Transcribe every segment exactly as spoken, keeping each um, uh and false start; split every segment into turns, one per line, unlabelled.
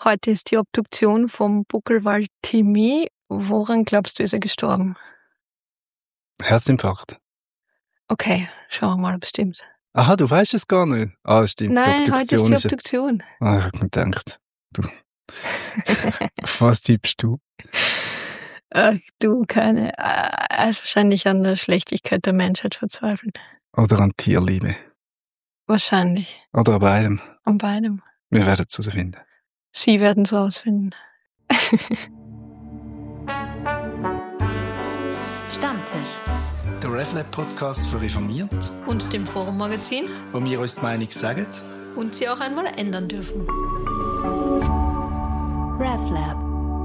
Heute ist die Obduktion vom Buckelwald Timmy. Woran glaubst du, ist er gestorben?
Herzinfarkt.
Okay, schauen wir mal, ob es stimmt.
Aha, du weißt es gar nicht. Ah, stimmt.
Nein,
die
heute ist die
ja-
Obduktion.
Ah, ich hab mir gedacht, du. Was tippst du?
Ach du, keine. äh, Er ist wahrscheinlich an der Schlechtigkeit der Menschheit verzweifeln.
Oder an Tierliebe?
Wahrscheinlich.
Oder an beidem?
An beidem.
Wir werden es herausfinden.
Sie werden es rausfinden.
Stammtisch.
Der RefLab-Podcast für Reformiert,
Und dem Forum-Magazin.
wo wir uns die Meinung sagen.
Und sie auch einmal ändern dürfen.
RefLab.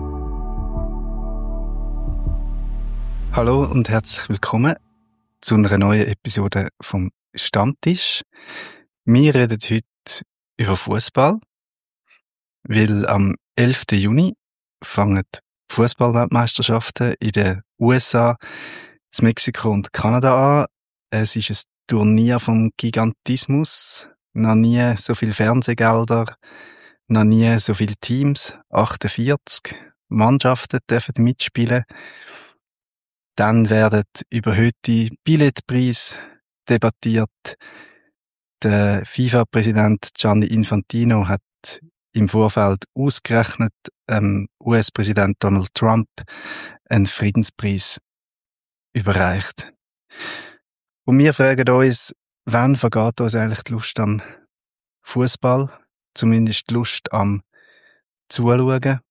Hallo und herzlich willkommen zu einer neuen Episode vom Stammtisch. Wir reden heute über Fußball, weil am elften Juni fangen die Fußballweltmeisterschaften in den U S A, in Mexiko und Kanada an. Es ist ein Turnier vom Gigantismus. Noch nie so viele Fernsehgelder, noch nie so viele Teams. achtundvierzig Mannschaften dürfen mitspielen. Dann werden über heute Billetpreise debattiert. Der FIFA-Präsident Gianni Infantino hat im Vorfeld ausgerechnet, ähm, U S-Präsident Donald Trump einen Friedenspreis überreicht. Und wir fragen uns, wann vergeht uns eigentlich die Lust am Fußball? Zumindest die Lust am Zuschauen.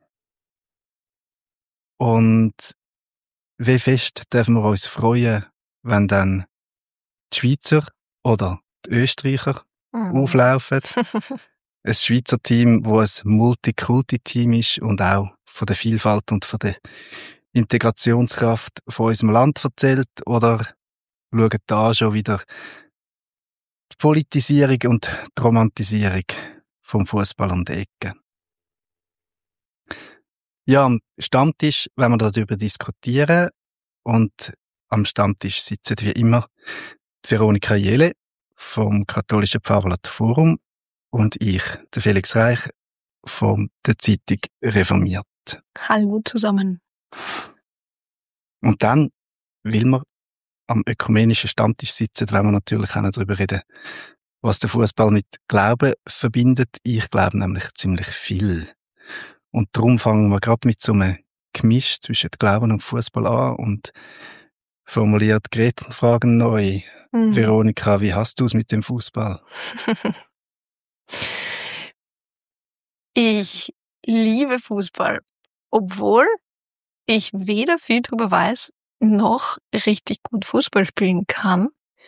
Und wie fest dürfen wir uns freuen, wenn dann die Schweizer oder die Österreicher
Mhm.
auflaufen? Ein Schweizer Team, das ein Multikulti-Team ist und auch von der Vielfalt und von der Integrationskraft von unserem Land erzählt? Oder schauen da schon wieder die Politisierung und die Romantisierung vom Fußball um die Ecke? Ja, am Stammtisch wollen wir darüber diskutieren und am Stammtisch sitzen wie immer die Veronika Jele vom katholischen Pfarrblatt Forum und ich, der Felix Reich, von der Zeitung Reformiert.
Hallo zusammen.
Und dann, weil wir am ökumenischen Stammtisch sitzen, wollen wir natürlich auch noch darüber reden, was der Fußball mit Glauben verbindet. Ich glaube nämlich ziemlich viel. Und darum fangen wir gerade mit so einem Gemisch zwischen Glauben und Fußball an und formuliert Gretchenfragen neu.
Mhm.
Veronika, wie hast du es mit dem Fußball?
Ich liebe Fußball, obwohl ich weder viel drüber weiß, noch richtig gut Fußball spielen kann.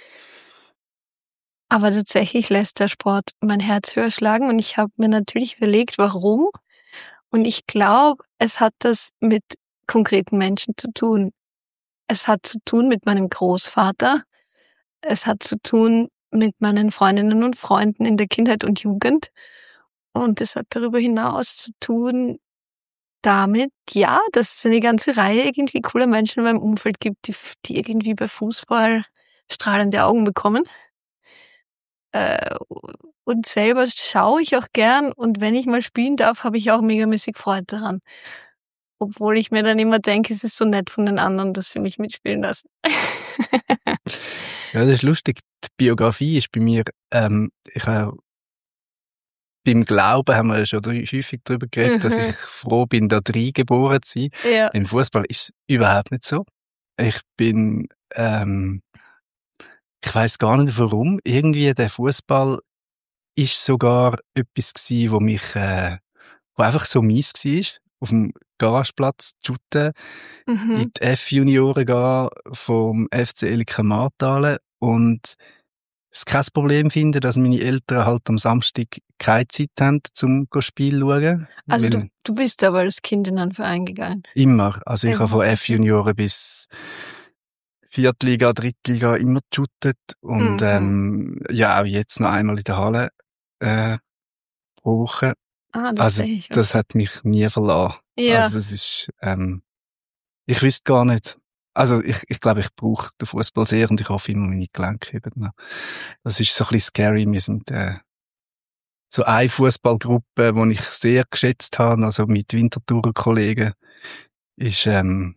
Aber tatsächlich lässt der Sport mein Herz höher schlagen und ich habe mir natürlich überlegt, warum. Und ich glaube, es hat das mit konkreten Menschen zu tun. Es hat zu tun mit meinem Großvater. Es hat zu tun mit meinen Freundinnen und Freunden in der Kindheit und Jugend. Und es hat darüber hinaus zu tun damit, ja, dass es eine ganze Reihe irgendwie cooler Menschen in meinem Umfeld gibt, die, die irgendwie bei Fußball strahlende Augen bekommen. Äh, und selber schaue ich auch gern und wenn ich mal spielen darf, habe ich auch megamäßig Freude daran. Obwohl ich mir dann immer denke, es ist so nett von den anderen, dass sie mich mitspielen lassen.
Ja, das ist lustig. Die Biografie ist bei mir, ähm, ich habe beim Glauben haben wir ja schon häufig darüber geredet,
Mhm.
dass ich froh bin, da drin geboren zu sein.
Ja.
Im Fußball ist es überhaupt nicht so. Ich bin, ähm, ich weiss gar nicht warum. Irgendwie der Fußball ist sogar etwas gsi, wo mich, äh, wo einfach so mies war. Auf dem Garageplatz shooten,
Mhm.
in die F-Junioren gehen vom F C Elika Martale und es kein Problem finden, dass meine Eltern halt am Samstag keine Zeit haben, zum Spiel zu schauen.
Also
Weil
du, du bist aber als Kind in einen Verein gegangen.
immer. Also ich
Immer,
habe von
okay.
F-Junioren bis Viertliga, Drittliga immer geshootet und
Mhm.
ähm, ja, auch jetzt noch einmal in der Halle äh, pro Woche.
Ah, das
Also
sehe ich.
das hat mich nie verlassen.
Ja.
Also das ist, ähm, ich wüsste gar nicht. Also ich, ich glaube, ich brauche den Fußball sehr und ich hoffe immer, meine Gelenke eben noch. Das ist so ein bisschen scary. Wir sind äh, so eine Fußballgruppe, die ich sehr geschätzt habe, also mit Winterthurer Kollegen, ist, ähm,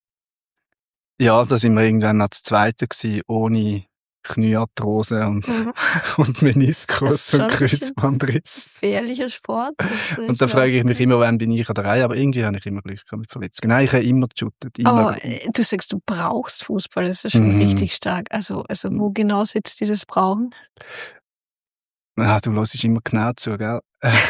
ja, da sind wir irgendwann als Zweiter gewesen, ohne Kniearthrose und,
Mhm.
und
Das
Meniskus
ist
und
schon ein bisschen
Kreuzbandriss.
gefährlicher Sport. Das
Und da
ist
frage ich mich
auch-
immer, wann bin ich an der Reihe, aber irgendwie habe ich immer Glück gehabt mit Verletzungen. Nein, ich habe immer geshootet, immer.
Aber äh, du sagst, du brauchst Fußball, das ist schon
Mhm.
richtig stark. Also, also wo genau sitzt dieses Brauchen?
Ah, du hörst immer genau zu, gell?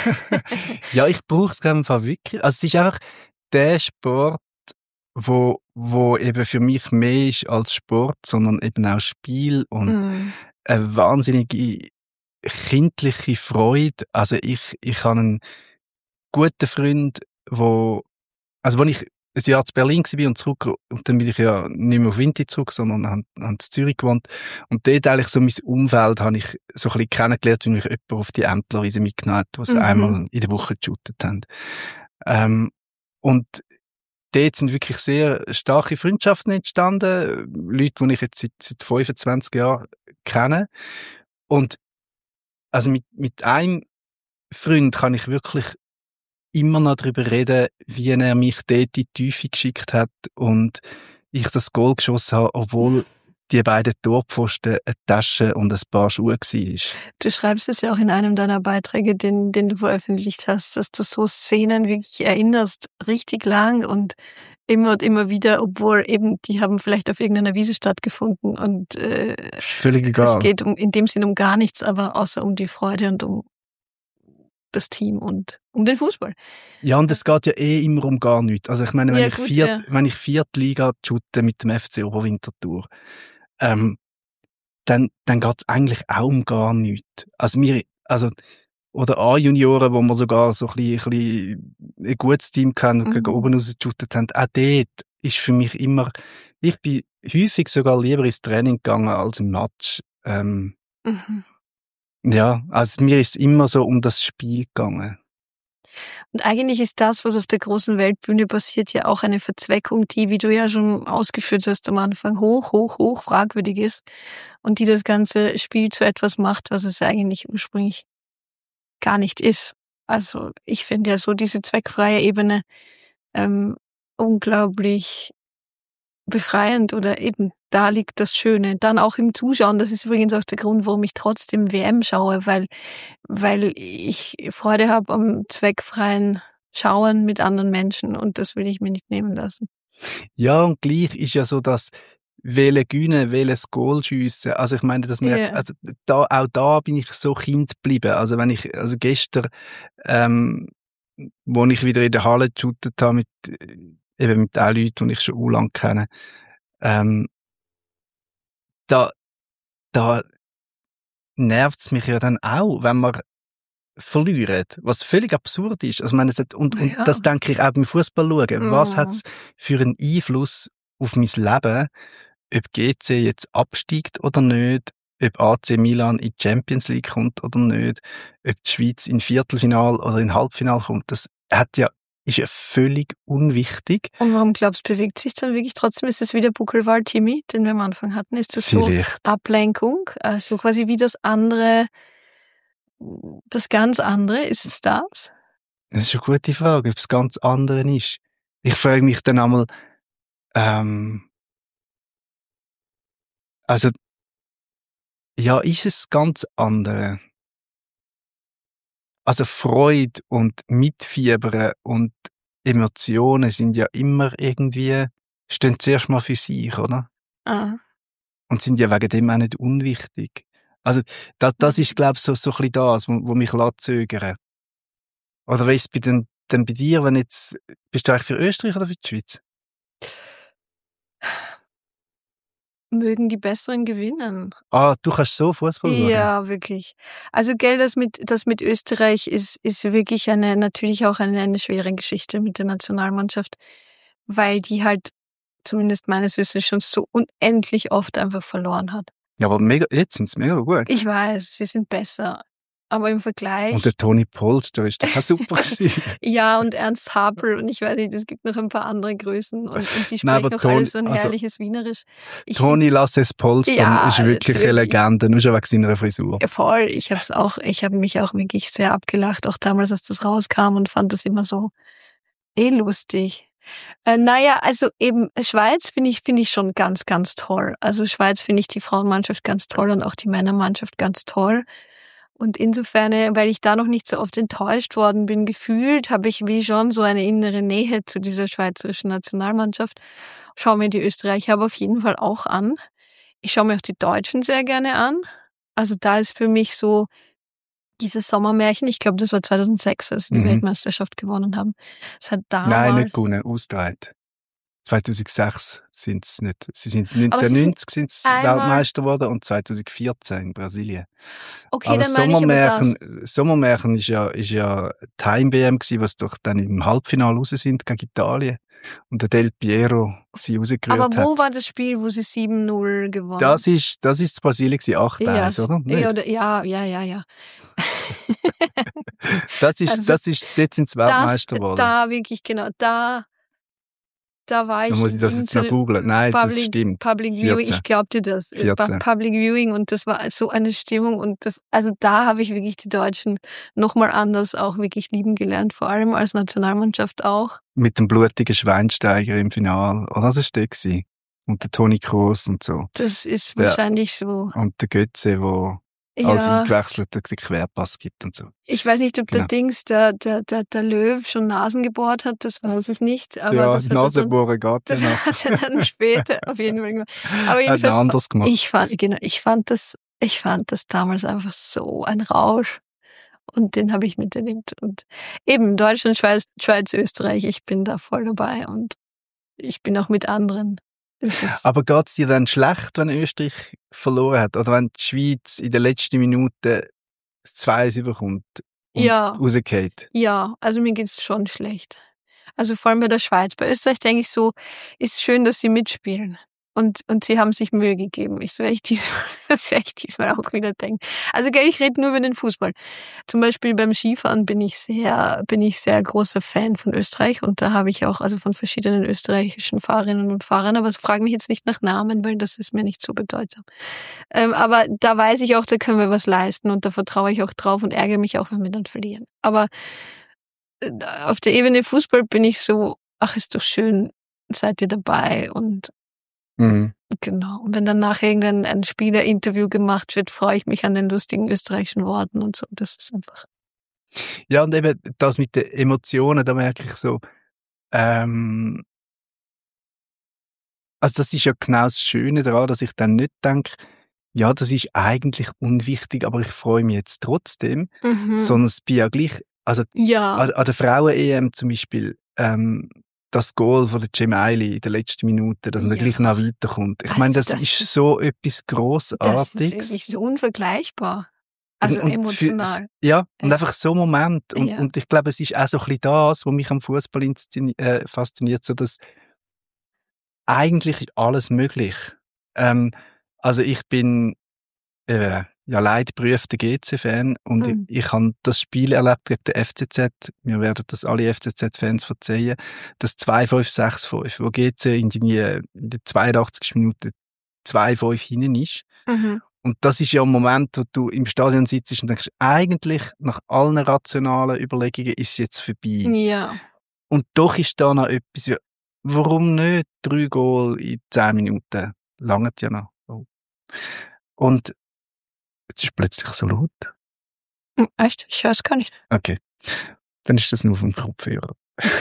Ja, ich brauche es einfach wirklich. Also es ist einfach der Sport, wo, wo eben für mich mehr ist als Sport, sondern eben auch Spiel und
Mm.
eine wahnsinnige kindliche Freude. Also ich, ich habe einen guten Freund, wo, also wenn ich ein Jahr zu Berlin war und zurück, und dann bin ich ja nicht mehr auf Winti zurück, sondern habe, habe in Zürich gewohnt. Und dort eigentlich so mein Umfeld habe ich so ein bisschen kennengelernt, wie mich jemand auf die Ämterwiese mitgenommen hat, wo sie
Mhm.
einmal in der Woche geshootet haben. Ähm, und dort sind wirklich sehr starke Freundschaften entstanden. Leute, die ich jetzt seit, seit fünfundzwanzig Jahren kenne. Und also mit, mit einem Freund kann ich wirklich immer noch darüber reden, wie er mich dort in die Tiefe geschickt hat und ich das Goal geschossen habe, obwohl die beiden Torpfosten eine Tasche und ein paar Schuhe war.
Du schreibst es ja auch in einem deiner Beiträge, den, den du veröffentlicht hast, dass du so Szenen wirklich erinnerst, richtig lang und immer und immer wieder, obwohl eben die haben vielleicht auf irgendeiner Wiese stattgefunden und äh,
Völlig
es
egal.
geht um, in dem Sinn um gar nichts, aber außer um die Freude und um das Team und um den Fußball.
Ja, und es geht ja eh immer um gar nichts. Also ich meine, wenn
Ja,
ich
gut,
viert,
ja.
wenn ich Viertliga shoote mit dem F C Oberwinterthur, ähm, dann, dann geht's eigentlich auch um gar nichts. Also mir, also, oder A-Junioren, wo wir sogar so ein bisschen, ein bisschen ein gutes Team hatten und
Mhm.
gegen oben rausgeshootet haben, auch dort ist für mich immer, ich bin häufig sogar lieber ins Training gegangen als im Match. Ähm,
Mhm.
ja, also mir ist es immer so um das Spiel gegangen.
Und eigentlich ist das, was auf der großen Weltbühne passiert, ja auch eine Verzweckung, die, wie du ja schon ausgeführt hast am Anfang, hoch, hoch, hoch fragwürdig ist und die das ganze Spiel zu etwas macht, was es eigentlich ursprünglich gar nicht ist. Also ich finde ja so diese zweckfreie Ebene ähm, unglaublich befreiend oder eben da liegt das Schöne. Dann auch im Zuschauen, das ist übrigens auch der Grund, warum ich trotzdem W M schaue, weil, weil ich Freude habe am zweckfreien Schauen mit anderen Menschen und das will ich mir nicht nehmen lassen.
Ja, und gleich ist ja so, dass welche Güne, welches Goal schiessen. Also ich meine, das merkt,
Ja.
also da, auch da bin ich so Kind geblieben. Also wenn ich, also gestern, ähm, wo ich wieder in der Halle geshootet habe mit, äh, eben mit den Leuten, die ich schon u lang kenne, ähm, da, da nervt's mich ja dann auch, wenn man verliert, was völlig absurd ist. Also ich meine, es hat, und, und
Ja.
das denke ich auch beim Fußball schauen. Was
Mhm.
hat's für einen Einfluss auf mein Leben, ob G C jetzt absteigt oder nicht, ob A C Milan in die Champions League kommt oder nicht, ob die Schweiz in Viertelfinal oder in Halbfinal kommt. Das hat ja, ist ja völlig unwichtig.
Und warum glaubst du, bewegt sich dann wirklich trotzdem? Ist es wieder Buckelwald Timmy, den wir am Anfang hatten? Ist das so
Vielleicht.
Ablenkung? Also quasi wie das andere, das ganz andere? Ist es das?
Das ist eine gute Frage, ob es ganz andere ist. Ich frage mich dann einmal, ähm, also, ja, ist es ganz andere? Also Freude und Mitfiebern und Emotionen sind ja immer irgendwie, stehen zuerst mal für sich, oder?
Ah.
Und sind ja wegen dem auch nicht unwichtig. Also, das, das ist, glaube ich, so, so ein bisschen das, wo, wo mich lässt zögern. Oder wie ist es bei den, denn bei dir, wenn jetzt, bist du eigentlich für Österreich oder für die Schweiz?
Mögen die Besseren gewinnen.
Ah, du kannst so Fußball schauen?
Ja, wirklich. Also gell, das mit, das mit Österreich ist, ist wirklich eine, natürlich auch eine, eine schwere Geschichte mit der Nationalmannschaft, weil die halt, zumindest meines Wissens, schon so unendlich oft einfach verloren hat.
Ja, aber mega, jetzt sind sie mega gut.
Ich weiß, sie sind besser. Aber im Vergleich...
Und der Toni Polster ist doch auch super gewesen.
Ja, und Ernst Happel und ich weiß nicht, es gibt noch ein paar andere Größen und, und die
Nein,
sprechen
aber
auch
Toni-
alles so ein
also,
herrliches Wienerisch. Ich
Toni Lasses Polster
Ja,
ist wirklich eine
natürlich.
Legende, nur schon wegen seiner Frisur.
Ja, voll. Ich habe es auch, ich habe mich auch wirklich sehr abgelacht, auch damals, als das rauskam und fand das immer so eh lustig. Äh, naja, also eben Schweiz finde ich, finde ich schon ganz, ganz toll. Also Schweiz finde ich die Frauenmannschaft ganz toll und auch die Männermannschaft ganz toll. Und insofern, äh, weil ich da noch nicht so oft enttäuscht worden bin, gefühlt, habe ich wie schon so eine innere Nähe zu dieser schweizerischen Nationalmannschaft. Schau mir die Österreicher aber auf jeden Fall auch an. Ich schaue mir auch die Deutschen sehr gerne an. Also da ist für mich so dieses Sommermärchen, ich glaube, das war zweitausendsechs, als sie die
Mhm.
Weltmeisterschaft gewonnen haben. Es hat damals...
Nein, nicht gewonnen, ausgetragen. zweitausendsechs sind es nicht. Sie sind
Aber sie
neunzehnhundertneunzig sind sie
einmal-
Weltmeister geworden und zweitausendvierzehn in Brasilien.
Okay,
Aber
dann meine ich aber das.
Sommermärchen, Sommermärchen ist ja, ist ja die Heim-W M gewesen, was doch dann im Halbfinale raus sind gegen Italien. Und der Del Piero sie rausgerührt
Aber wo
hat.
war das Spiel, wo sie sieben null gewonnen
Das ist, das ist Brasilien gewesen, acht eins,
ja,
oder? Nicht?
ja, oder, ja, ja, ja, ja.
Das ist,
Also
das ist, dort sind sie
Das,
Weltmeister geworden.
da wirklich, genau, da, da war ich
Dann muss ich
im
das jetzt noch
Inter-
googlen. Nein, das
Public,
stimmt.
Public Viewing,
vierzehn.
ich glaub dir das. Äh,
vierzehn.
Public Viewing und das war so eine Stimmung und das, also da habe ich wirklich die Deutschen nochmal anders auch wirklich lieben gelernt, vor allem als Nationalmannschaft auch.
Mit dem blutigen Schweinsteiger im Finale. Oder? Das war der gewesen. Und der Toni Kroos und so.
Das ist
Ja.
wahrscheinlich so.
Und der Götze, der als
Ja,
eingewechselter den Querpass gibt und so.
ich weiß nicht, ob
Genau.
der Dings, der, der, der, der Löw schon Nasen gebohrt hat, das weiß ich nicht, aber
ja,
das hat er dann,
Nasenbohren geht
das
ja noch.
hat er dann später auf jeden Fall gemacht. Aber
Hat er
jedenfalls,
anders gemacht.
ich fand, genau, ich fand das, ich fand das damals einfach so ein Rausch. Und den habe ich miterlebt. Und eben Deutschland, Schweiz, Schweiz, Österreich, ich bin da voll dabei und ich bin auch mit anderen. Es ist,
Aber geht's dir dann schlecht, wenn Österreich verloren hat? Oder wenn die Schweiz in der letzten Minute das zwei eins überkommt und
Ja.
rausgeht?
ja, also mir geht's schon schlecht. Also vor allem bei der Schweiz. Bei Österreich denke ich so, ist schön, dass sie mitspielen. Und, und sie haben sich Mühe gegeben. Ich so, werde ich diesmal, das werde ich diesmal auch wieder denken. Also, gell, ich rede nur über den Fußball. Zum Beispiel beim Skifahren bin ich sehr, bin ich sehr großer Fan von Österreich. Und da habe ich auch, also von verschiedenen österreichischen Fahrerinnen und Fahrern. Aber es fragen mich jetzt nicht nach Namen, weil das ist mir nicht so bedeutsam. Ähm, aber da weiß ich auch, da können wir was leisten. Und da vertraue ich auch drauf und ärgere mich auch, wenn wir dann verlieren. Aber äh, auf der Ebene Fußball bin ich so, ach, ist doch schön, seid ihr dabei und
Mhm.
genau. Und wenn dann nachher irgendein ein Spielerinterview gemacht wird, freue ich mich an den lustigen österreichischen Worten und so. Das ist einfach.
Ja, und eben das mit den Emotionen, da merke ich so, ähm, also das ist ja genau das Schöne daran, dass ich dann nicht denke, ja, das ist eigentlich unwichtig, aber ich freue mich jetzt trotzdem,
Mhm.
sondern es bin ja gleich, also
Ja,
an, an der Frauen-E M zum Beispiel, ähm, das Goal von der Gemeili in der letzten Minute, dass man
Ja.
gleich noch weiterkommt. Ich
Also
meine, das,
das
ist
ist-
so etwas
das ist
Grossartiges.
wirklich so unvergleichbar. Also
Und- und
emotional.
Für, ja, und
Ja.
einfach so ein Moment. Und,
Ja.
und ich glaube, es ist auch so ein bisschen das, was mich am Fußball inszeni- äh, fasziniert, so dass eigentlich ist alles möglich. Ähm, also ich bin äh, ja leidgeprüfter G C-Fan und
Mhm.
ich, ich habe das Spiel erlebt gegen den F C Z. Wir werden das alle F C Z-Fans verzeihen. Das zwei fünf sechs fünf, wo G C in, die, in der zweiundachtzigsten Minute zwei fünf hinten ist.
Mhm.
Und das ist ja ein Moment, wo du im Stadion sitzt und denkst, eigentlich nach allen rationalen Überlegungen ist es jetzt vorbei.
Ja.
Und doch ist da noch etwas, ja, warum nicht drei Goal in zehn Minuten? Langt ja noch. Oh. Und jetzt ist plötzlich so laut.
Hm, Echt? Ich höre es gar nicht.
Okay. Dann ist das nur vom Kopfhörer.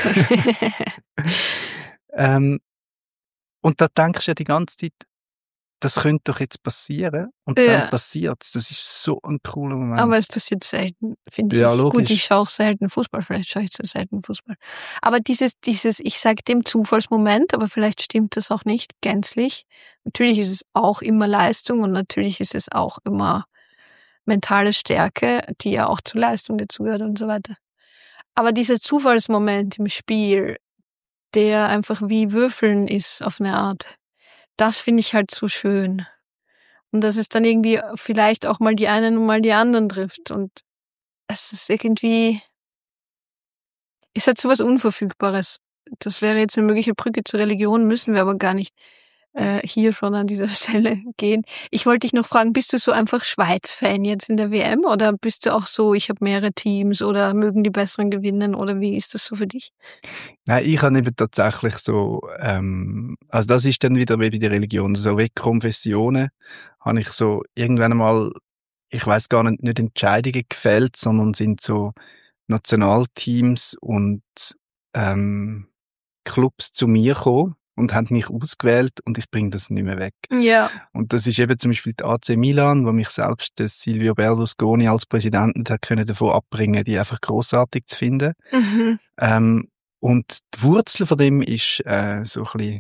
ähm, und da denkst du ja die ganze Zeit, das könnte doch jetzt passieren. Und
Ja.
dann passiert's. Das ist so ein cooler Moment.
Aber es passiert selten, finde
Ja,
ich.
logisch.
Gut, ich schaue auch selten Fußball, vielleicht schaue ich zu selten Fußball. Aber dieses, dieses, ich sage dem Zufallsmoment, aber vielleicht stimmt das auch nicht gänzlich. Natürlich ist es auch immer Leistung und natürlich ist es auch immer mentale Stärke, die ja auch zur Leistung dazugehört und so weiter. Aber dieser Zufallsmoment im Spiel, der einfach wie Würfeln ist auf eine Art, das finde ich halt so schön. Und dass es dann irgendwie vielleicht auch mal die einen und mal die anderen trifft. Und es ist irgendwie, es hat so was Unverfügbares. Das wäre jetzt eine mögliche Brücke zur Religion, müssen wir aber gar nicht äh, hier schon an dieser Stelle gehen. Ich wollte dich noch fragen, bist du so einfach Schweiz-Fan jetzt in der W M oder bist du auch so, ich habe mehrere Teams oder mögen die Besseren gewinnen oder wie ist das so für dich?
Nein, ich habe eben tatsächlich so, ähm, also das ist dann wieder wie bei der Religion, so wie Konfessionen, habe ich so irgendwann einmal, ich weiß gar nicht, nicht Entscheidungen gefällt, sondern sind so Nationalteams und ähm, Clubs zu mir gekommen und haben mich ausgewählt und ich bringe das nicht mehr weg.
Ja.
Und das ist eben zum Beispiel die A C Milan, wo mich selbst der Silvio Berlusconi als Präsident nicht hat können davon abbringen, die einfach grossartig zu finden.
Mhm.
Ähm, und die Wurzel von dem ist äh, so ein bisschen,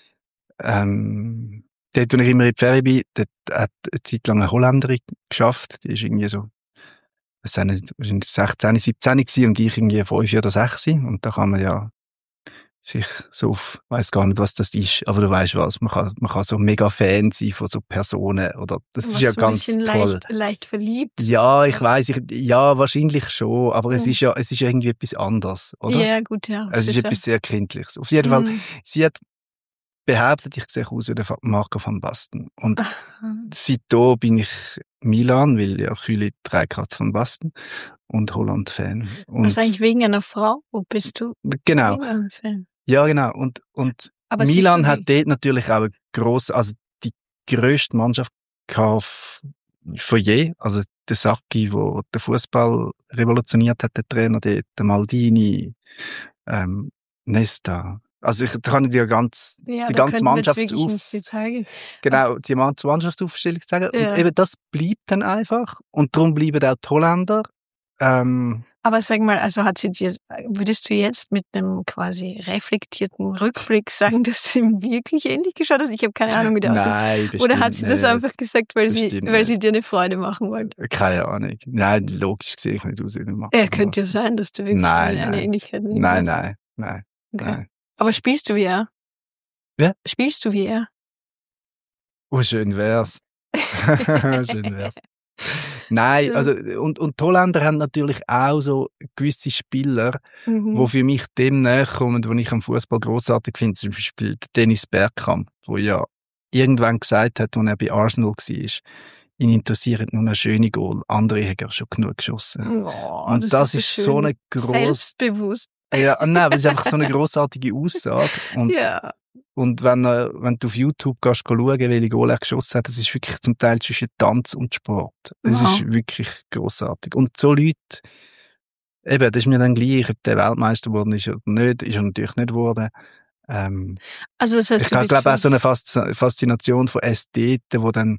ähm, dort, wo ich immer in die Ferien bin, dort hat eine Zeit lang eine Holländerin geschafft, die ist irgendwie so, was sind nicht, wahrscheinlich sechzehn, siebzehn gewesen und ich irgendwie fünf oder sechs. Und da kann man ja sich so auf, weiss gar nicht, was das ist, aber du weißt was, man kann, man kann so mega Fan sein von so Personen, oder, das ist ja
so
ganz
ein bisschen
toll.
Leicht, leicht verliebt.
Ja, ich weiss, ich, ja, wahrscheinlich schon, aber es
Mhm.
ist ja, es ist ja irgendwie etwas anderes, oder?
Ja, gut, ja.
Es ist
sicher.
etwas sehr Kindliches. Auf jeden Fall,
Mhm.
sie hat behauptet, ich sehe aus wie der Marco van Basten. Und
Aha.
seitdem bin ich Milan, weil ja Kühli trägt gerade van Basten und Holland-Fan. Und
Was eigentlich wegen einer Frau? Wo bist du?
genau.
Wegen einem Fan.
Ja, genau. Und, und
Aber
Milan
siehst du
hat
die-
dort natürlich auch eine grosse, also die grösste Mannschaft gehabt von je. Also der Sacchi, der den Fußball revolutioniert hat, der Trainer, der, der Maldini, ähm, Nesta. Also ich, da kann ich dir ganz,
Ja,
die
da
ganze
könnten wir jetzt
Mannschaft
wirklich
auf,
ins Detail gehen.
genau, die ganze Mannschaftsaufstellung sagen.
Ja.
Und eben das bleibt dann einfach. Und darum bleiben auch die Holländer. Ähm,
Aber sag mal, also hat sie dir, würdest du jetzt mit einem quasi reflektierten Rückblick sagen, dass sie ihm wirklich ähnlich geschaut hat? Ich habe keine Ahnung, wie der aussieht.
nein, bestimmt
Oder hat sie das
nicht.
einfach gesagt, weil sie,
Bestimmt
weil
nicht.
sie dir eine Freude machen wollte?
Keine Ahnung. Nein, logisch sehe ich nicht aus wie ein Marco
Ja,
van
könnte ja
Basten.
sein, dass du wirklich
Nein,
eine, eine
nein.
Ähnlichkeit mit ihm
Nein,
hast.
nein, nein,
Okay.
nein.
Aber spielst du wie er?
Ja.
Spielst du wie er?
Oh, schön wär's. Schön wär's. Nein, also, und, und die Holländer haben natürlich auch so gewisse Spieler,
Mhm.
die für mich dem näher kommen, die ich am Fußball grossartig finde. Zum Beispiel Dennis Bergkamp, der ja irgendwann gesagt hat, als er bei Arsenal war, ihn interessiert nur ein schöne Goal. Andere haben ja schon genug geschossen.
Oh,
und das, ist
so
so
schön.
eine grosse,
Selbstbewusst.
ja, nein, aber es ist einfach so eine grossartige Aussage. Und,
Ja.
und wenn, äh, wenn du auf YouTube gehst, schauen, welche Goal er geschossen hat, das ist wirklich zum Teil zwischen Tanz und Sport. Das
Wow.
ist wirklich grossartig. Und so Leute, eben, das ist mir dann gleich, ob der Weltmeister geworden ist oder nicht, ist er natürlich nicht geworden. Ähm,
Also das heißt,
ich
du bist
glaube auch
für-
so eine Fas- Faszination von Ästheten, wo dann,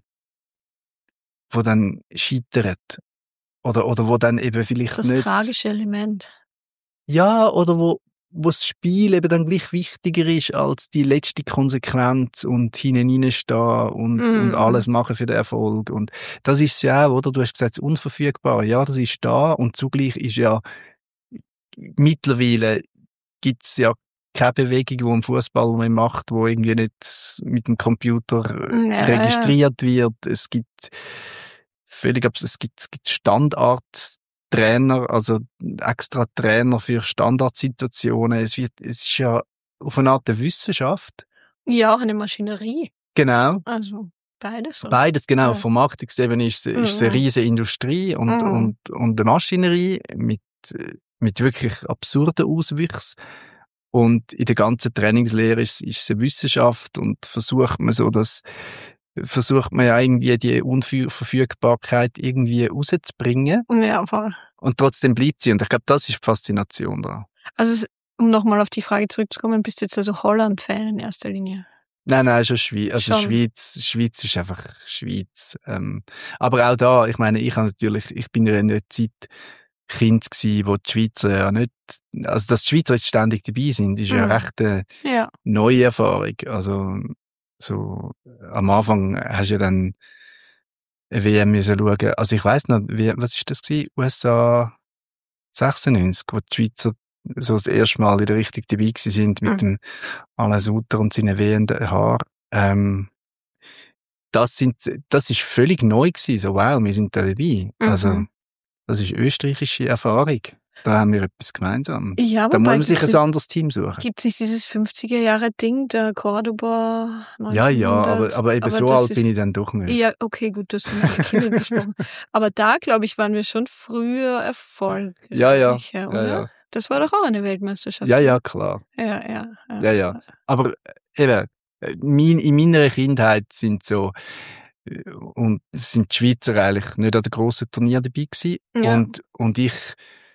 wo dann scheitert. Oder, oder wo dann eben vielleicht
das
nicht...
tragische Element.
Ja, oder wo, wo das Spiel eben dann gleich wichtiger ist als die letzte Konsequenz und hineinstehen und,
Mhm.
und alles machen für den Erfolg. Und das ist ja auch, oder? Du hast gesagt, es ist unverfügbar. Ja, das ist da und zugleich ist ja, mittlerweile gibt's ja keine Bewegung, die ein Fußball mehr macht, wo irgendwie nicht mit dem Computer äh,
Ja,
registriert wird. Es gibt völlig, es gibt, es gibt Standardtrainer, also extra Trainer für Standardsituationen. Es wird, es ist ja auf eine Art eine Wissenschaft.
Ja, auch eine Maschinerie.
Genau.
Also beides. oder?
Beides, genau.
Ja.
Vermarktungsebene ist, ist es eine
Mhm.
riesige Industrie und,
Mhm.
und, und eine Maschinerie mit, mit wirklich absurden Auswüchsen. Und in der ganzen Trainingslehre ist, ist es eine Wissenschaft und versucht man so, dass, versucht man ja irgendwie die Unverfügbarkeit irgendwie rauszubringen.
Ja, voll.
Und trotzdem bleibt sie. Und ich glaube, das ist die Faszination daran.
Also es- um nochmal auf die Frage zurückzukommen, bist du jetzt also Holland-Fan in erster Linie?
Nein, nein, schon Schweiz. Also
Schon.
Schweiz, Schweiz ist einfach Schweiz. Ähm, aber auch da, ich meine, ich habe natürlich, ich bin ja in einer Zeit Kind gsi, wo die Schweizer ja nicht, also dass die Schweizer jetzt ständig dabei sind, ist ja
Mhm.
recht eine
Ja.
neue Erfahrung. Also so am Anfang hast du ja dann eine W M müssen schauen. Also ich weiss noch, wie, was ist das gsi? U S A sechsundneunzig, wo die Schweizer so das erste Mal wieder richtig dabei gsi sind mit
Mhm.
dem Alain Sutter und seinen wehenden Haaren. Ähm, das sind, das ist völlig neu gsi. So wow, wir sind da dabei.
Mhm.
Also Das ist österreichische Erfahrung. Da haben wir etwas gemeinsam.
Ja,
Da muss
wobei
man sich
gibt's
ein anderes Team suchen.
Gibt es nicht dieses fünfziger-Jahre-Ding, der Cordoba
Ja, ja, aber,
neunzehnhundert?
aber eben so
das
alt
ist,
bin ich dann doch nicht.
ja, okay, gut, dass du meine Kinder gesprochen. Aber da, glaube ich, waren wir schon früher erfolgreich,
Ja, ja,
oder?
ja, ja.
Das war doch auch eine Weltmeisterschaft.
Ja, ja, klar.
Ja, ja, ja.
Ja, ja. Aber äh, eben, äh, mein, in meiner Kindheit sind so, äh, und sind die Schweizer eigentlich nicht an den grossen Turnier dabei gewesen.
Ja.
Und, und ich,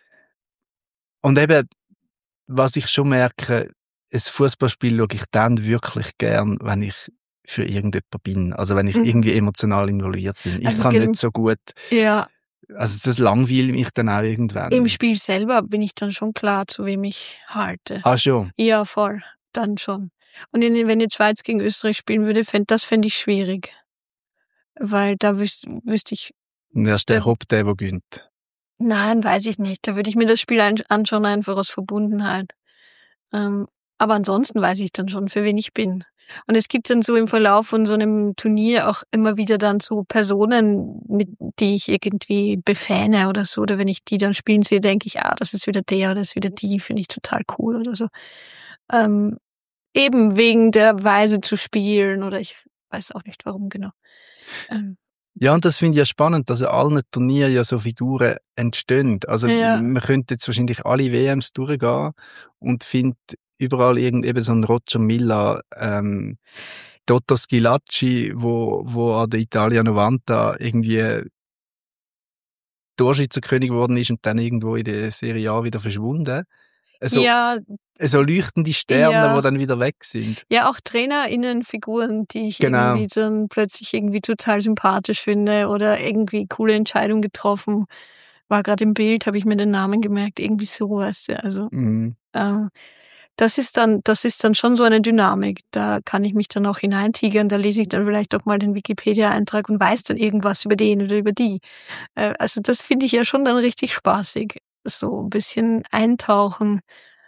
und eben, was ich schon merke, ein Fußballspiel schaue ich dann wirklich gern, wenn ich für irgendjemanden bin. Also wenn ich
Mhm.
irgendwie emotional involviert bin. Ich
Also
kann
gel-
nicht so gut,
Ja,
also das langweilt mich dann auch irgendwann.
im Spiel selber bin ich dann schon klar, zu wem ich halte.
Ah, schon.
Ja, voll, dann schon. Und in, wenn jetzt Schweiz gegen Österreich spielen würde, fänd, das fände ich schwierig. Weil da wüs, wüsste ich,
Und erst der
Ja.
Hopp, der, der gönnt.
nein, weiß ich nicht. Da würde ich mir das Spiel ein, anschauen, einfach aus Verbundenheit. Ähm, aber ansonsten weiß ich dann schon, für wen ich bin. Und es gibt dann so im Verlauf von so einem Turnier auch immer wieder dann so Personen, mit die ich irgendwie befähne oder so. Oder wenn ich die dann spielen sehe, denke ich, ah, das ist wieder der oder das ist wieder die, finde ich total cool oder so. Ähm, eben wegen der Weise zu spielen oder ich weiß auch nicht warum genau. Ähm,
Ja, und das finde ich ja spannend, dass an allen Turnieren ja so Figuren entstehen. Also
Ja.
man könnte jetzt wahrscheinlich alle W Ms durchgehen und findet überall irgend eben so einen Roger Milla, ähm, Toto Schillaci, wo, wo an der Italia novanta irgendwie Torschützenkönig geworden ist und dann irgendwo in der Serie A wieder verschwunden. Also,
ja,
so leuchtende Sterne,
Ja.
die dann wieder weg sind.
ja, auch TrainerInnenfiguren, die ich
Genau.
irgendwie dann plötzlich irgendwie total sympathisch finde oder irgendwie coole Entscheidungen getroffen. War gerade im Bild, habe ich mir den Namen gemerkt, irgendwie sowas. Ja. Also
Mhm.
äh, das ist dann, das ist dann schon so eine Dynamik. Da kann ich mich dann auch hineintigern. Da lese ich dann vielleicht auch mal den Wikipedia-Eintrag und weiß dann irgendwas über den oder über die. Äh, also das finde ich ja schon dann richtig spaßig. So ein bisschen eintauchen,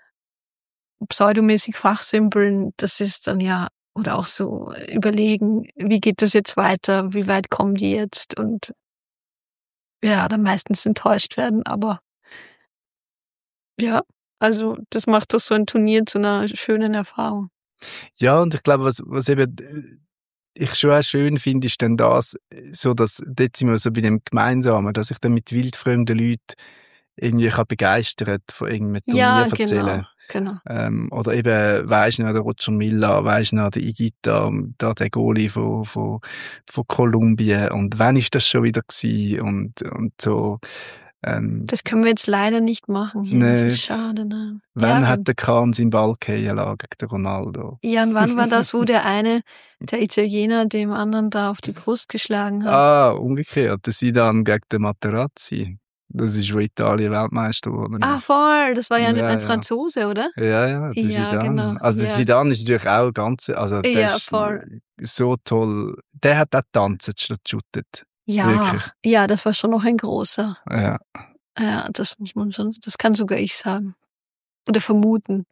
pseudomäßig fachsimpeln, das ist dann ja, oder auch so überlegen, wie geht das jetzt weiter, wie weit kommen die jetzt und ja, dann meistens enttäuscht werden, aber ja, also das macht doch so ein Turnier zu einer schönen Erfahrung.
Ja, und ich glaube, was, was eben äh, ich schon auch schön finde, ist dann das, so dass, dort sind wir so bei dem Gemeinsamen, dass ich dann mit wildfremden Leuten irgendwie kann begeistert von irgendeinem Turnier
Ja,
erzählen.
genau, genau.
Ähm, oder eben, weisst du noch, der Roger Milla, weisst du noch, der Igita, da der Goalie von, von, von Kolumbien, und wann ist das schon wieder gewesen, und, und so, ähm,
Das können wir jetzt leider nicht machen hier, das ist
Nicht.
schade. Ne?
wann
ja,
hat der Kahn seinen Ball fallen lassen gegen den Ronaldo?
ja, und wann war das, wo der eine, der Italiener, dem anderen da auf die Brust geschlagen hat?
Ah, umgekehrt, der Zidane gegen den Materazzi. Das ist, wo Italien Weltmeister geworden
Ah,
ist.
voll, das war ja,
Ja,
ein
ja.
Franzose, oder?
Ja, ja, der
Ja,
Zidane.
genau.
Also der
Ja.
Zidane ist natürlich auch ganz, also der
Ja,
ist
voll.
so toll. Der hat auch tanzt statt shootet.
Ja,
Wirklich.
ja, das war schon noch ein großer.
Ja.
Ja, das muss man schon, das kann sogar ich sagen. Oder vermuten.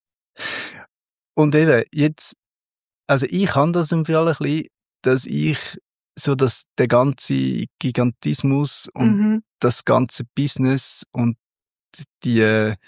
Und eben, jetzt, also ich habe das im Fall ein bisschen, dass ich so, dass der ganze Gigantismus und
Mhm.
das ganze Business und die, äh,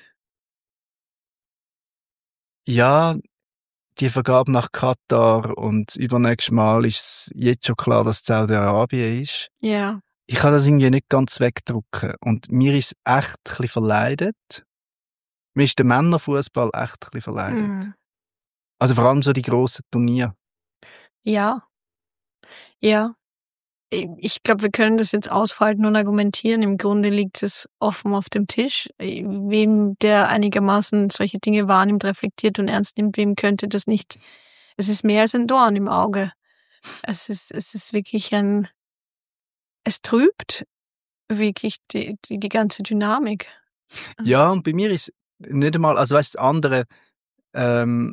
ja, die Vergabe nach Katar und übernächstes Mal ist es jetzt schon klar, dass es Saudi-Arabien ist.
Ja.
Ich kann das irgendwie nicht ganz wegdrücken. Und mir ist es echt ein bisschen verleidet. Mir ist der Männerfußball echt ein bisschen verleidet.
Mhm.
Also vor allem so die grossen Turniere.
Ja. Ja. Ich glaube, wir können das jetzt ausfalten und argumentieren. Im Grunde liegt es offen auf dem Tisch. Wem der einigermaßen solche Dinge wahrnimmt, reflektiert und ernst nimmt, wem könnte das nicht. Es ist mehr als ein Dorn im Auge. Es ist, es ist wirklich ein, es trübt wirklich die, die, die ganze Dynamik.
Ja, und bei mir ist nicht einmal, also weißt du, das andere, ähm,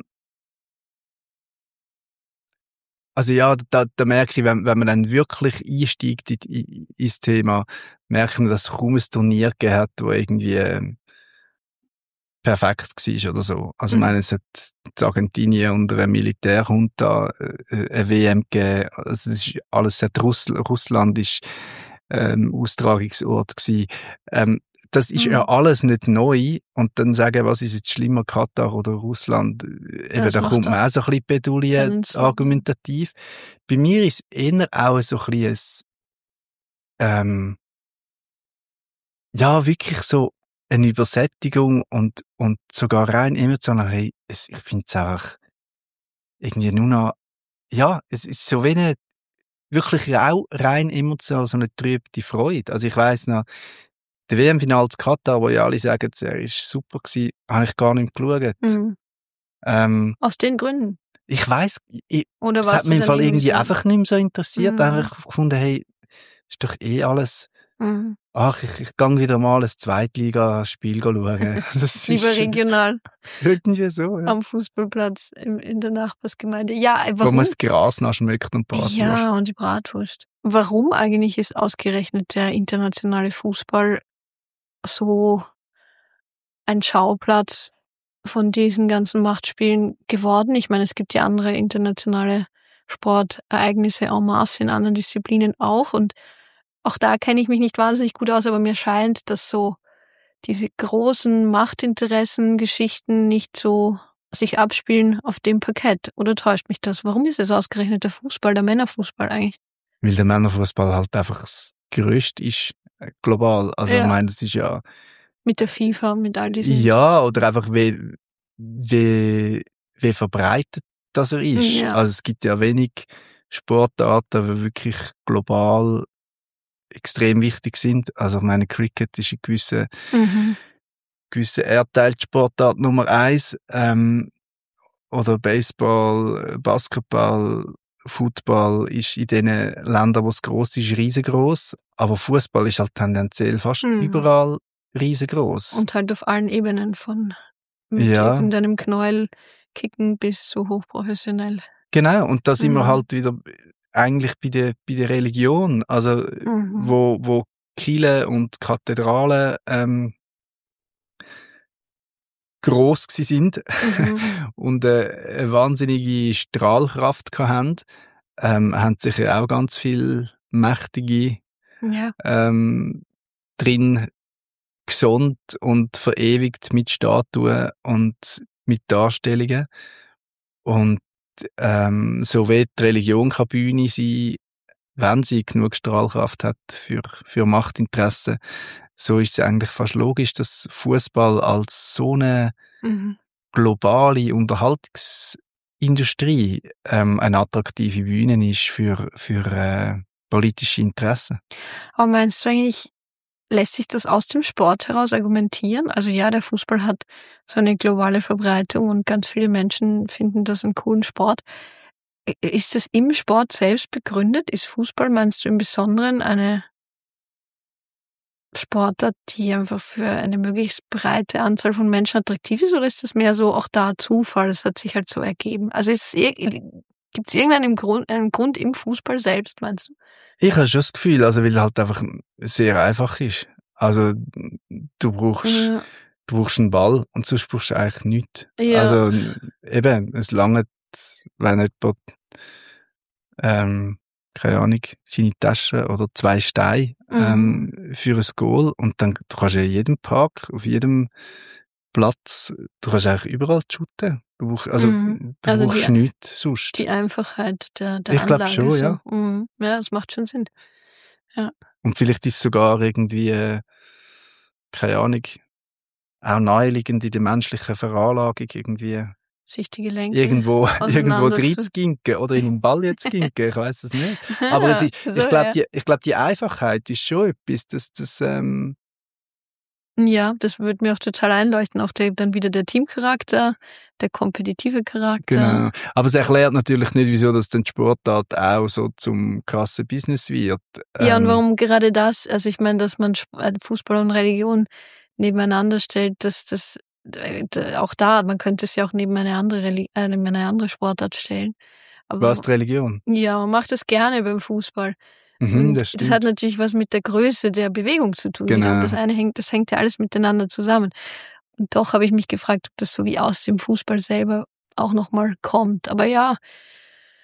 also ja, da, da merke ich, wenn, wenn man dann wirklich einsteigt in, in, ins Thema, merkt man, dass es kaum ein Turnier gegeben hat, wo irgendwie ähm, perfekt war oder so. Also
Mhm.
ich meine, es hat in Argentinien unter einem Militärjunta äh, eine W M gegeben. Also es ist alles, hat Russl- Russland ist ähm, Austragungsort gewesen. Ähm, das ist
Mhm.
ja alles nicht neu. Und dann sagen, was ist jetzt schlimmer, Katar oder Russland? Eben,
Das
da
macht
kommt man
doch
auch so ein bisschen Bedouille
keinen Sinn.
argumentativ. Bei mir ist eher auch so ein bisschen, ähm, ja, wirklich so eine Übersättigung und, und sogar rein emotional. Hey, es, ich finde es einfach irgendwie nur noch, ja, es ist so wenig, wirklich auch rein emotional so eine trübte Freude. Also ich weiss noch, der W M-Final zu Katar, wo ja alle sagen, er ist super gewesen, habe ich gar nicht geschaut.
Mhm.
Ähm,
Aus den Gründen.
ich weiss, ich,
Oder
es
warst
hat
du
mich im
dann
Fall
irgendwie
irgendwie
so?
einfach nicht mehr so interessiert.
Mhm.
Einfach gefunden, hey, ist doch eh alles,
Mhm.
ach, ich, ich gang wieder mal ein Zweitligaspiel schauen. Das
Lieber
ist
regional
irgendwie so, ja.
am Fußballplatz im, in der Nachbarsgemeinde. Ja,
Wo man
warum?
das Gras nachschmeckt und Bratwurst.
Ja, und die Bratwurst. Warum eigentlich ist ausgerechnet der internationale Fußball so ein Schauplatz von diesen ganzen Machtspielen geworden? Ich meine, es gibt ja andere internationale Sportereignisse en masse in anderen Disziplinen auch. Und auch da kenne ich mich nicht wahnsinnig gut aus, aber mir scheint, dass so diese großen Machtinteressen, Geschichten nicht so sich abspielen auf dem Parkett. Oder täuscht mich das? Warum ist es ausgerechnet der Fußball, der Männerfußball eigentlich?
Weil der Männerfußball halt einfach das Größte ist, äh, global. Also,
Ja.
ich meine, das ist ja,
Mit der FIFA, mit all diesen...
ja, oder einfach wie, wie, wie verbreitet das er ist.
Ja.
Also, es gibt ja wenig Sportarten, die wirklich global extrem wichtig sind. Also, ich meine, Cricket ist in gewissen,
Mhm.
gewissen Erdteil die Sportart Nummer eins, ähm, oder Baseball, Basketball, Football ist in den Ländern, wo es gross ist, riesengroß. Aber Fußball ist halt tendenziell fast
Mhm.
überall riesengroß.
Und halt auf allen Ebenen, von mit
Ja.
irgendeinem Knäuel kicken bis zu hochprofessionell.
Genau. Und da sind wir
Mhm.
halt wieder eigentlich bei der, bei der Religion. Also,
Mhm.
wo, wo Kirchen und Kathedralen, ähm, gross gsi sind
Mhm.
und äh, eine wahnsinnige Strahlkraft hatten, ähm, haben sich ja auch ganz viel mächtige
Ja.
ähm, drin gesund und verewigt mit Statuen und mit Darstellungen. Und ähm, so wie die Religion kann Bühne sein, wenn sie genug Strahlkraft hat für, für Machtinteressen, so ist es eigentlich fast logisch, dass Fußball als so eine
Mhm.
globale Unterhaltungsindustrie ähm, eine attraktive Bühne ist für, für äh, politische Interessen.
Aber meinst du eigentlich, lässt sich das aus dem Sport heraus argumentieren? Also ja, der Fußball hat so eine globale Verbreitung und ganz viele Menschen finden das einen coolen Sport. I- Ist das im Sport selbst begründet? Ist Fußball, meinst du, im Besonderen eine Sportart, die einfach für eine möglichst breite Anzahl von Menschen attraktiv ist, oder ist das mehr so auch da Zufall? Es hat sich halt so ergeben. Also gibt es irgendeinen Grund, einen Grund im Fußball selbst, meinst du?
Ich habe schon das Gefühl, also weil es halt einfach sehr einfach ist. Also du brauchst,
Ja.
du brauchst einen Ball und sonst brauchst du eigentlich nichts.
Ja.
Also eben, es langt, wenn jemand ähm, keine Ahnung, seine Tasche oder zwei Steine ähm,
Mhm.
für ein Goal und dann du kannst ja in jedem Park, auf jedem Platz, du kannst eigentlich überall shooten. Du brauchst, also
Mhm.
du
Also
brauchst
die-
nichts sonst.
Die Einfachheit der, der
Ich glaub
Anlage.
schon,
so.
ja.
Mhm. Ja, das macht schon Sinn.
Und vielleicht ist es sogar irgendwie, äh, keine Ahnung, auch naheliegend in der menschlichen Veranlagung irgendwie
Sich die Gelenke
irgendwo, irgendwo
auseinander
drin
zu-
zu ginken oder in den Ball jetzt zu ginken, ich weiß es nicht. Aber es ist,
So,
ich glaube,
ja.
die, ich glaube, die Einfachheit ist schon etwas, dass das, ähm,
Ja, das würde mir auch total einleuchten. Auch der, dann wieder der Teamcharakter, der kompetitive Charakter.
genau. Aber es erklärt natürlich nicht, wieso das den Sportart auch so zum krassen Business wird.
Ja, und
Ähm,
warum gerade das? Also ich meine, dass man Sp- äh, Fußball und Religion nebeneinander stellt, dass das äh, d- auch da, man könnte es ja auch neben eine andere Reli äh, neben eine andere Sportart stellen. Aber
Was die Religion?
ja, man macht das gerne beim Fußball.
Mhm,
Und
das
das
stimmt.
hat natürlich was mit der Größe der Bewegung zu tun.
Genau.
Wiederum. Das eine hängt, das hängt ja alles miteinander zusammen. Und doch habe ich mich gefragt, ob das so wie aus dem Fußball selber auch nochmal kommt. Aber ja,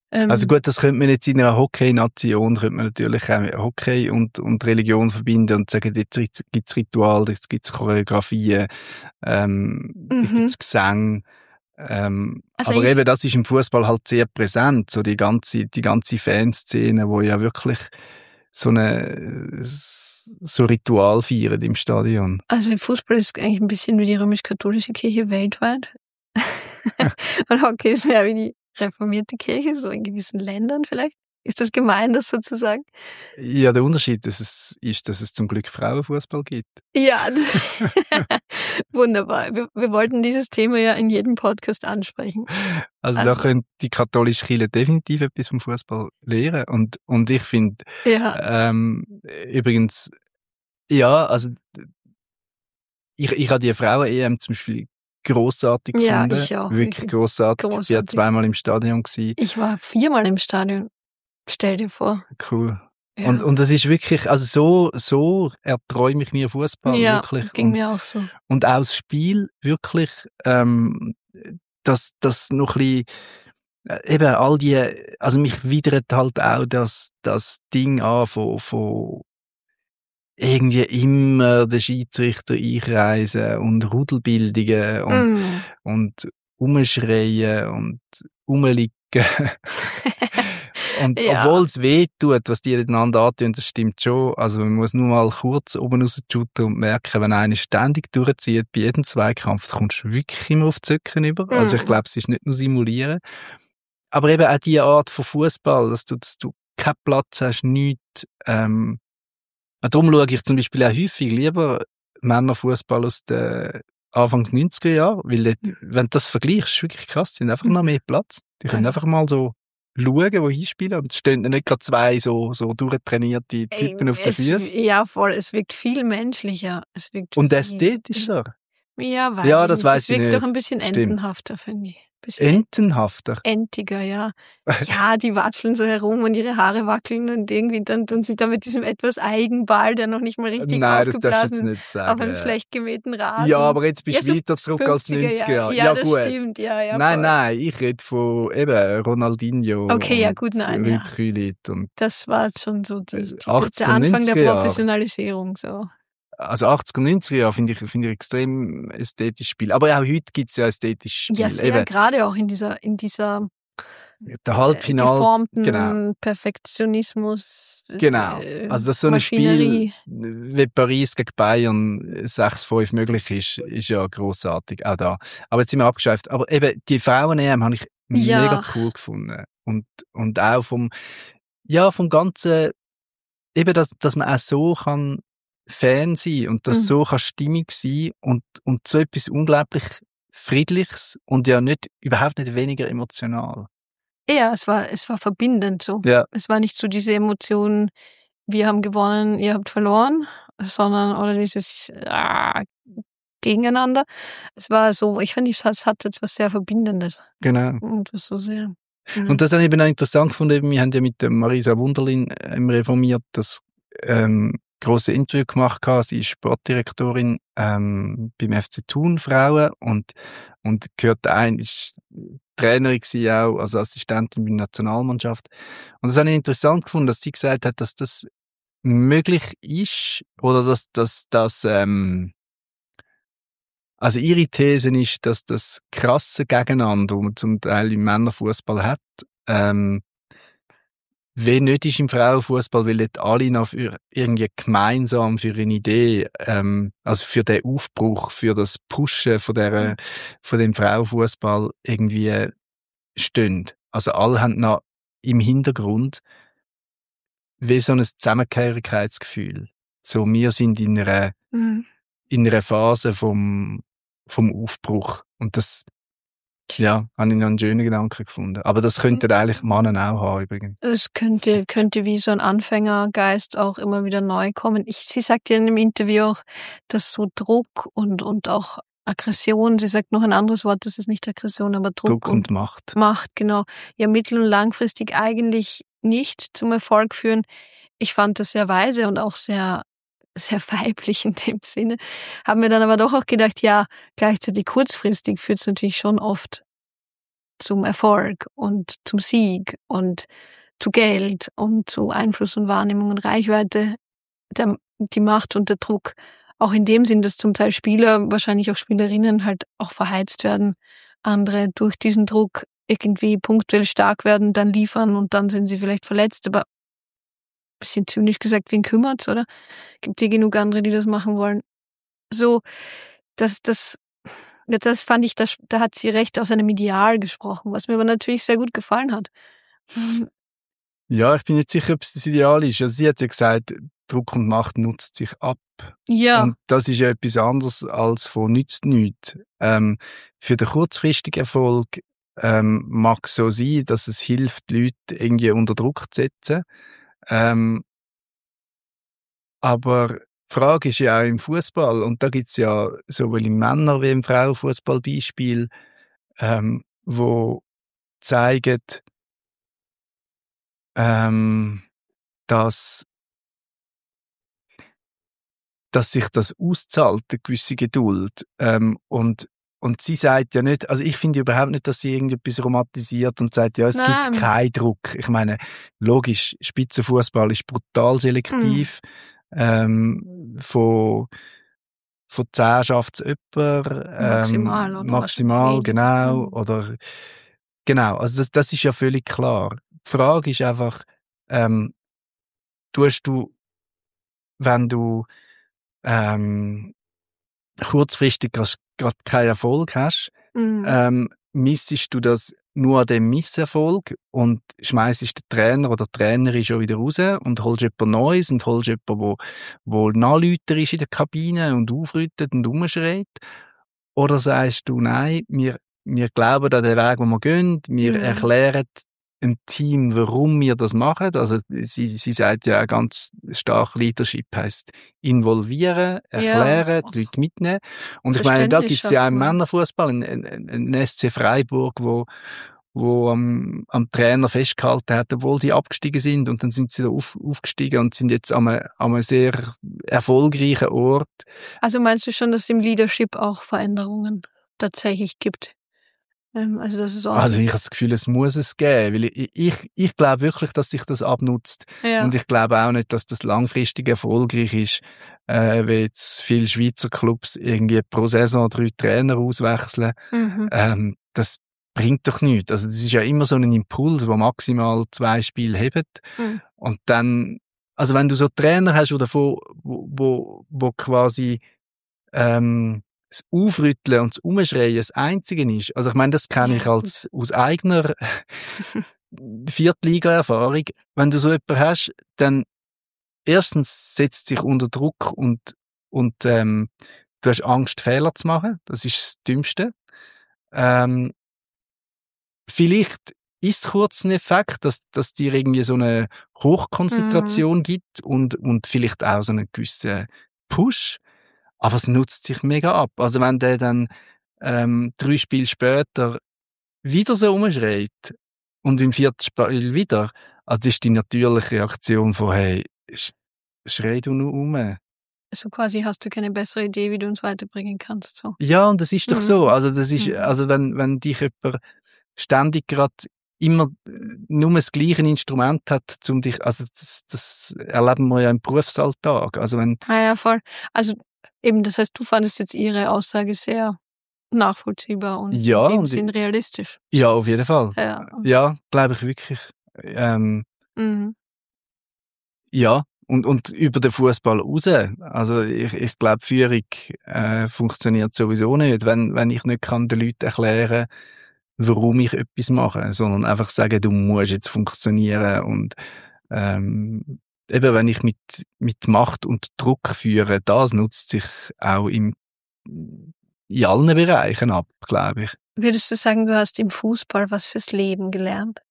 Ähm,
Also gut, das könnte man jetzt in einer Hockey-Nation, könnte man natürlich auch Hockey und, und Religion verbinden und sagen, dort gibt's Ritual, dort gibt's Choreografien, ähm, dort
mhm.
gibt's Gesang. Ähm,
Also
aber
ich-
eben, das ist im Fußball halt sehr präsent, so die ganze, die ganze Fanszene, wo ja wirklich so eine, so Ritual feiern im Stadion.
Also Fußball ist eigentlich ein bisschen wie die römisch-katholische Kirche weltweit. Und Hockey ist mehr wie die reformierte Kirche, so in gewissen Ländern vielleicht. Ist das gemein, das so zu sagen?
Ja, der Unterschied dass es, ist, dass es zum Glück Frauenfußball gibt.
Ja, das wunderbar. Wir, wir wollten dieses Thema ja in jedem Podcast ansprechen.
Also,
Also-
da könnte die katholische Kirche definitiv etwas vom Fußball lernen. Und, und ich finde,
Ja,
ähm, übrigens, ja, also, ich, ich habe die Frauen-E M zum Beispiel grossartig
Ja,
gefunden.
ich auch,
Wirklich
wirklich
grossartig. Ich war
großartig.
zweimal im Stadion gewesen.
Ich war viermal im Stadion. Stell dir vor.
Cool.
Ja,
Und, und das ist wirklich, also so, so erträume ich mir Fußball
ja
wirklich.
ging
und,
mir auch so.
und auch das Spiel wirklich, ähm, dass, das noch ein bisschen, äh, eben all die, also mich widert halt auch das, das Ding an von, von irgendwie immer den Schiedsrichter einkreisen und Rudelbildungen und,
Mm.
und umschreien und umliegen. Und
Ja.
obwohl es weh tut, was die einander antun, das stimmt schon. Also man muss nur mal kurz oben raus shooten und merken, wenn einer ständig durchzieht, bei jedem Zweikampf, da kommst du wirklich immer auf die Zöcken über.
Mm.
Also ich glaube, es ist nicht nur simulieren. Aber eben auch diese Art von Fußball, dass du, dass du keinen Platz hast, nichts. Ähm, darum schaue ich zum Beispiel auch häufig lieber Männerfußball aus den Anfang neunziger Jahre, weil dort, wenn du das vergleichst, ist wirklich krass, die haben einfach noch mehr Platz. Die können
Ja.
einfach mal so schauen, wo hinspielen. Und es stehen nicht gerade zwei so, so durchtrainierte Typen
Ey,
auf den
es-
Füßen.
Ja, voll. Es wirkt viel menschlicher. Es wirkt
Und
viel-
ästhetischer.
Ja, weiß
Ja,
ich
das
nicht.
weiß
es
ich
wirkt
nicht.
doch ein bisschen
Stimmt.
entenhafter, finde ich. Bisschen
Entenhafter.
entiger, ja. Ja, die watscheln so herum und ihre Haare wackeln und irgendwie dann tun sie da mit diesem etwas Eigenball, der noch nicht mal richtig
Nein, das darfst du
aufgeblasen
jetzt
ist,
nicht sagen.
auf einem schlecht gemähten Rasen.
Ja, aber jetzt bist du
Ja, so
weiter zurück als
fünfziger
neunziger Jahre.
Ja,
Ja,
das
gut.
stimmt, ja, ja.
nein,
voll.
nein, ich rede von eben Ronaldinho
Okay, ja,
und
gut, nein, ja.
Rüd Krülit und
Das war schon so die, die,
achtziger,
der Anfang der
neunziger Jahre.
Professionalisierung, so.
also achtziger, neunziger Jahre finde ich, finde ich extrem ästhetisches Spiel. Aber auch heute gibt es ja ästhetisches Spiel.
Ja, sehr,
Eben,
gerade auch in dieser, in dieser
der
äh,
Halbfinale.
geformten
Genau.
Perfektionismus.
Genau.
äh,
Also, dass so ein
Maschinerie.
Spiel wie Paris gegen Bayern sechs fünf möglich ist, ist ja grossartig. Auch da. Aber jetzt sind wir abgeschweift. Aber eben, die Frauen-E M habe ich
Ja.
mega cool gefunden. Und, und auch vom, ja, vom ganzen, eben, dass, dass man auch so kann Fan sein und das
Mhm.
so kann stimmig sein und, und so etwas unglaublich Friedliches und ja nicht, überhaupt nicht weniger emotional.
Ja, es war, es war verbindend so.
Ja.
Es war nicht so diese Emotion, wir haben gewonnen, ihr habt verloren, sondern, oder dieses ah, Gegeneinander. Es war so, ich finde, es hat, es hat etwas sehr Verbindendes.
Genau.
Und was so sehr. Ja.
Und das habe ich eben auch interessant gefunden. Wir haben ja mit der Marisa Wunderlin ähm, reformiert das ähm, grosse Interview gemacht. Sie ist Sportdirektorin ähm, beim F C Thun Frauen und und gehört ein, ist Trainerin gewesen auch, also Assistentin bei der Nationalmannschaft. Und das habe ich interessant gefunden, dass sie gesagt hat, dass das möglich ist oder dass dass das ähm, also ihre These ist, dass das krasse Gegeneinander, das man zum Teil im Männerfußball hat, ähm, wie nicht ist im Frauenfußball, weil dort alle noch für irgendwie gemeinsam für eine Idee, ähm, also für den Aufbruch, für das Pushen von der, von dem Frauenfußball irgendwie stehen. Also alle haben noch im Hintergrund wie so ein Zusammengehörigkeitsgefühl. So, wir sind in einer,
Mhm.
in einer Phase vom, vom Aufbruch. Und das, ja, habe ich noch einen schönen Gedanken gefunden. Aber das könnten eigentlich Männer auch haben, übrigens.
Es könnte, könnte wie so ein Anfängergeist auch immer wieder neu kommen. Ich, sie sagt ja in dem Interview auch, dass so Druck und, und auch Aggression, sie sagt noch ein anderes Wort, das ist nicht Aggression, aber Druck,
Druck und Macht.
Macht, genau, ja mittel- und langfristig eigentlich nicht zum Erfolg führen. Ich fand das sehr weise und auch sehr, sehr weiblich in dem Sinne. Haben mir dann aber doch auch gedacht, ja, gleichzeitig kurzfristig führt es natürlich schon oft zum Erfolg und zum Sieg und zu Geld und zu Einfluss und Wahrnehmung und Reichweite, der, die Macht und der Druck, auch in dem Sinn, dass zum Teil Spieler, wahrscheinlich auch Spielerinnen halt auch verheizt werden, andere durch diesen Druck irgendwie punktuell stark werden, dann liefern und dann sind sie vielleicht verletzt, aber ein bisschen zynisch gesagt, wen kümmert's, oder? Gibt hier genug andere, die das machen wollen. So, das, das, das fand ich, das, da hat sie recht aus einem Ideal gesprochen, was mir aber natürlich sehr gut gefallen hat.
Ja, ich bin nicht sicher, ob es das Ideal ist. Also sie hat ja gesagt, Druck und Macht nutzt sich ab.
Ja.
Und das ist ja etwas anderes als von nützt nichts. Ähm, für den kurzfristigen Erfolg ähm, mag so sein, dass es hilft, die Leute irgendwie unter Druck zu setzen. Ähm, aber die Frage ist ja auch im Fußball, und da gibt's ja sowohl im Männer- wie im Frauenfußball Beispiele, ähm, wo zeigen, ähm, dass dass sich das auszahlt, eine gewisse Geduld. Ähm, und, und sie sagt ja nicht, also ich finde überhaupt nicht, dass sie irgendetwas romantisiert und sagt, ja, es
Nein.
gibt keinen Druck. Ich meine, logisch, Spitzenfußball ist brutal selektiv. Mhm. Ähm, von, von zehn schafft es jemand. Ähm,
maximal, oder?
Maximal, genau.
Mhm.
Oder, genau, also das, das ist ja völlig klar. Die Frage ist einfach, ähm, tust du, wenn du ähm, kurzfristig gerade keinen Erfolg hast,
Mhm.
ähm, missest du das nur an dem Misserfolg und schmeißt den Trainer oder die Trainerin schon wieder raus und holst jemand Neues und holst jemand, wo, wo Nachlüter ist in der Kabine und aufrüttet und rumschreit? Oder sagst du, nein, wir, wir glauben an den Weg, den wir gehen, wir
Mhm.
erklären im Team, warum wir das machen. Also sie, sie sagt ja ganz stark, Leadership heisst involvieren, erklären,
Ja.
die Leute mitnehmen. Und ich meine, da gibt es ja auch im
schaffen.
Männerfußball einen, einen, einen S C Freiburg, wo wo am, am Trainer festgehalten hat, obwohl sie abgestiegen sind, und dann sind sie da auf, aufgestiegen und sind jetzt an einem, an einem sehr erfolgreichen Ort.
Also meinst du schon, dass es im Leadership auch Veränderungen tatsächlich gibt? Also, das ist
also ich habe das Gefühl, es muss es geben, weil ich, ich, ich glaube wirklich, dass sich das abnutzt.
Ja.
Und ich glaube auch nicht, dass das langfristig erfolgreich ist, äh, wie jetzt viele Schweizer Clubs irgendwie pro Saison drei Trainer auswechseln.
Mhm.
Ähm, das bringt doch nichts. Also das ist ja immer so ein Impuls, der maximal zwei Spiele hebt.
Mhm.
Und dann, also wenn du so Trainer hast, wo, davon, wo, wo, wo quasi ähm, das Aufrütteln und das Umschreien das Einzige ist. Also ich meine, das kenne
Ja,
ich als aus eigener Viertliga-Erfahrung. Wenn du so jemanden hast, dann erstens setzt sich unter Druck und, und ähm, du hast Angst, Fehler zu machen. Das ist das Dümmste. Ähm, vielleicht ist es kurz ein Effekt, dass, dass dir irgendwie so eine Hochkonzentration
Mhm.
gibt und, und vielleicht auch so einen gewissen Push. Aber es nutzt sich mega ab. Also wenn der dann ähm, drei Spiele später wieder so rumschreit und im vierten Spiel wieder, also das ist die natürliche Reaktion von, hey, sch schrei du nur um.
So quasi hast du keine bessere Idee, wie du uns weiterbringen kannst. So.
Ja, und das ist doch so.
Mhm.
Also das ist,
Mhm.
also wenn, wenn dich jemand ständig gerade immer nur das gleiche Instrument hat, um dich, also das, das erleben wir ja im Berufsalltag. Also wenn,
Ah ja, voll. Also eben, das heißt, du fandest jetzt ihre Aussage sehr nachvollziehbar und
ja,
in dem
und
Sinn realistisch.
ja, auf jeden Fall.
Ja.
Ja, glaube ich wirklich. Ähm,
Mhm.
ja, und, und über den Fußball raus. Also ich, ich glaube, Führung äh, funktioniert sowieso nicht, wenn, wenn ich nicht kann den Leuten erklären, warum ich etwas mache, sondern einfach sagen, du musst jetzt funktionieren. Und ähm, eben, wenn ich mit, mit Macht und Druck führe, das nutzt sich auch im, in allen Bereichen ab, glaube ich.
Würdest du sagen, du hast im Fußball was fürs Leben gelernt?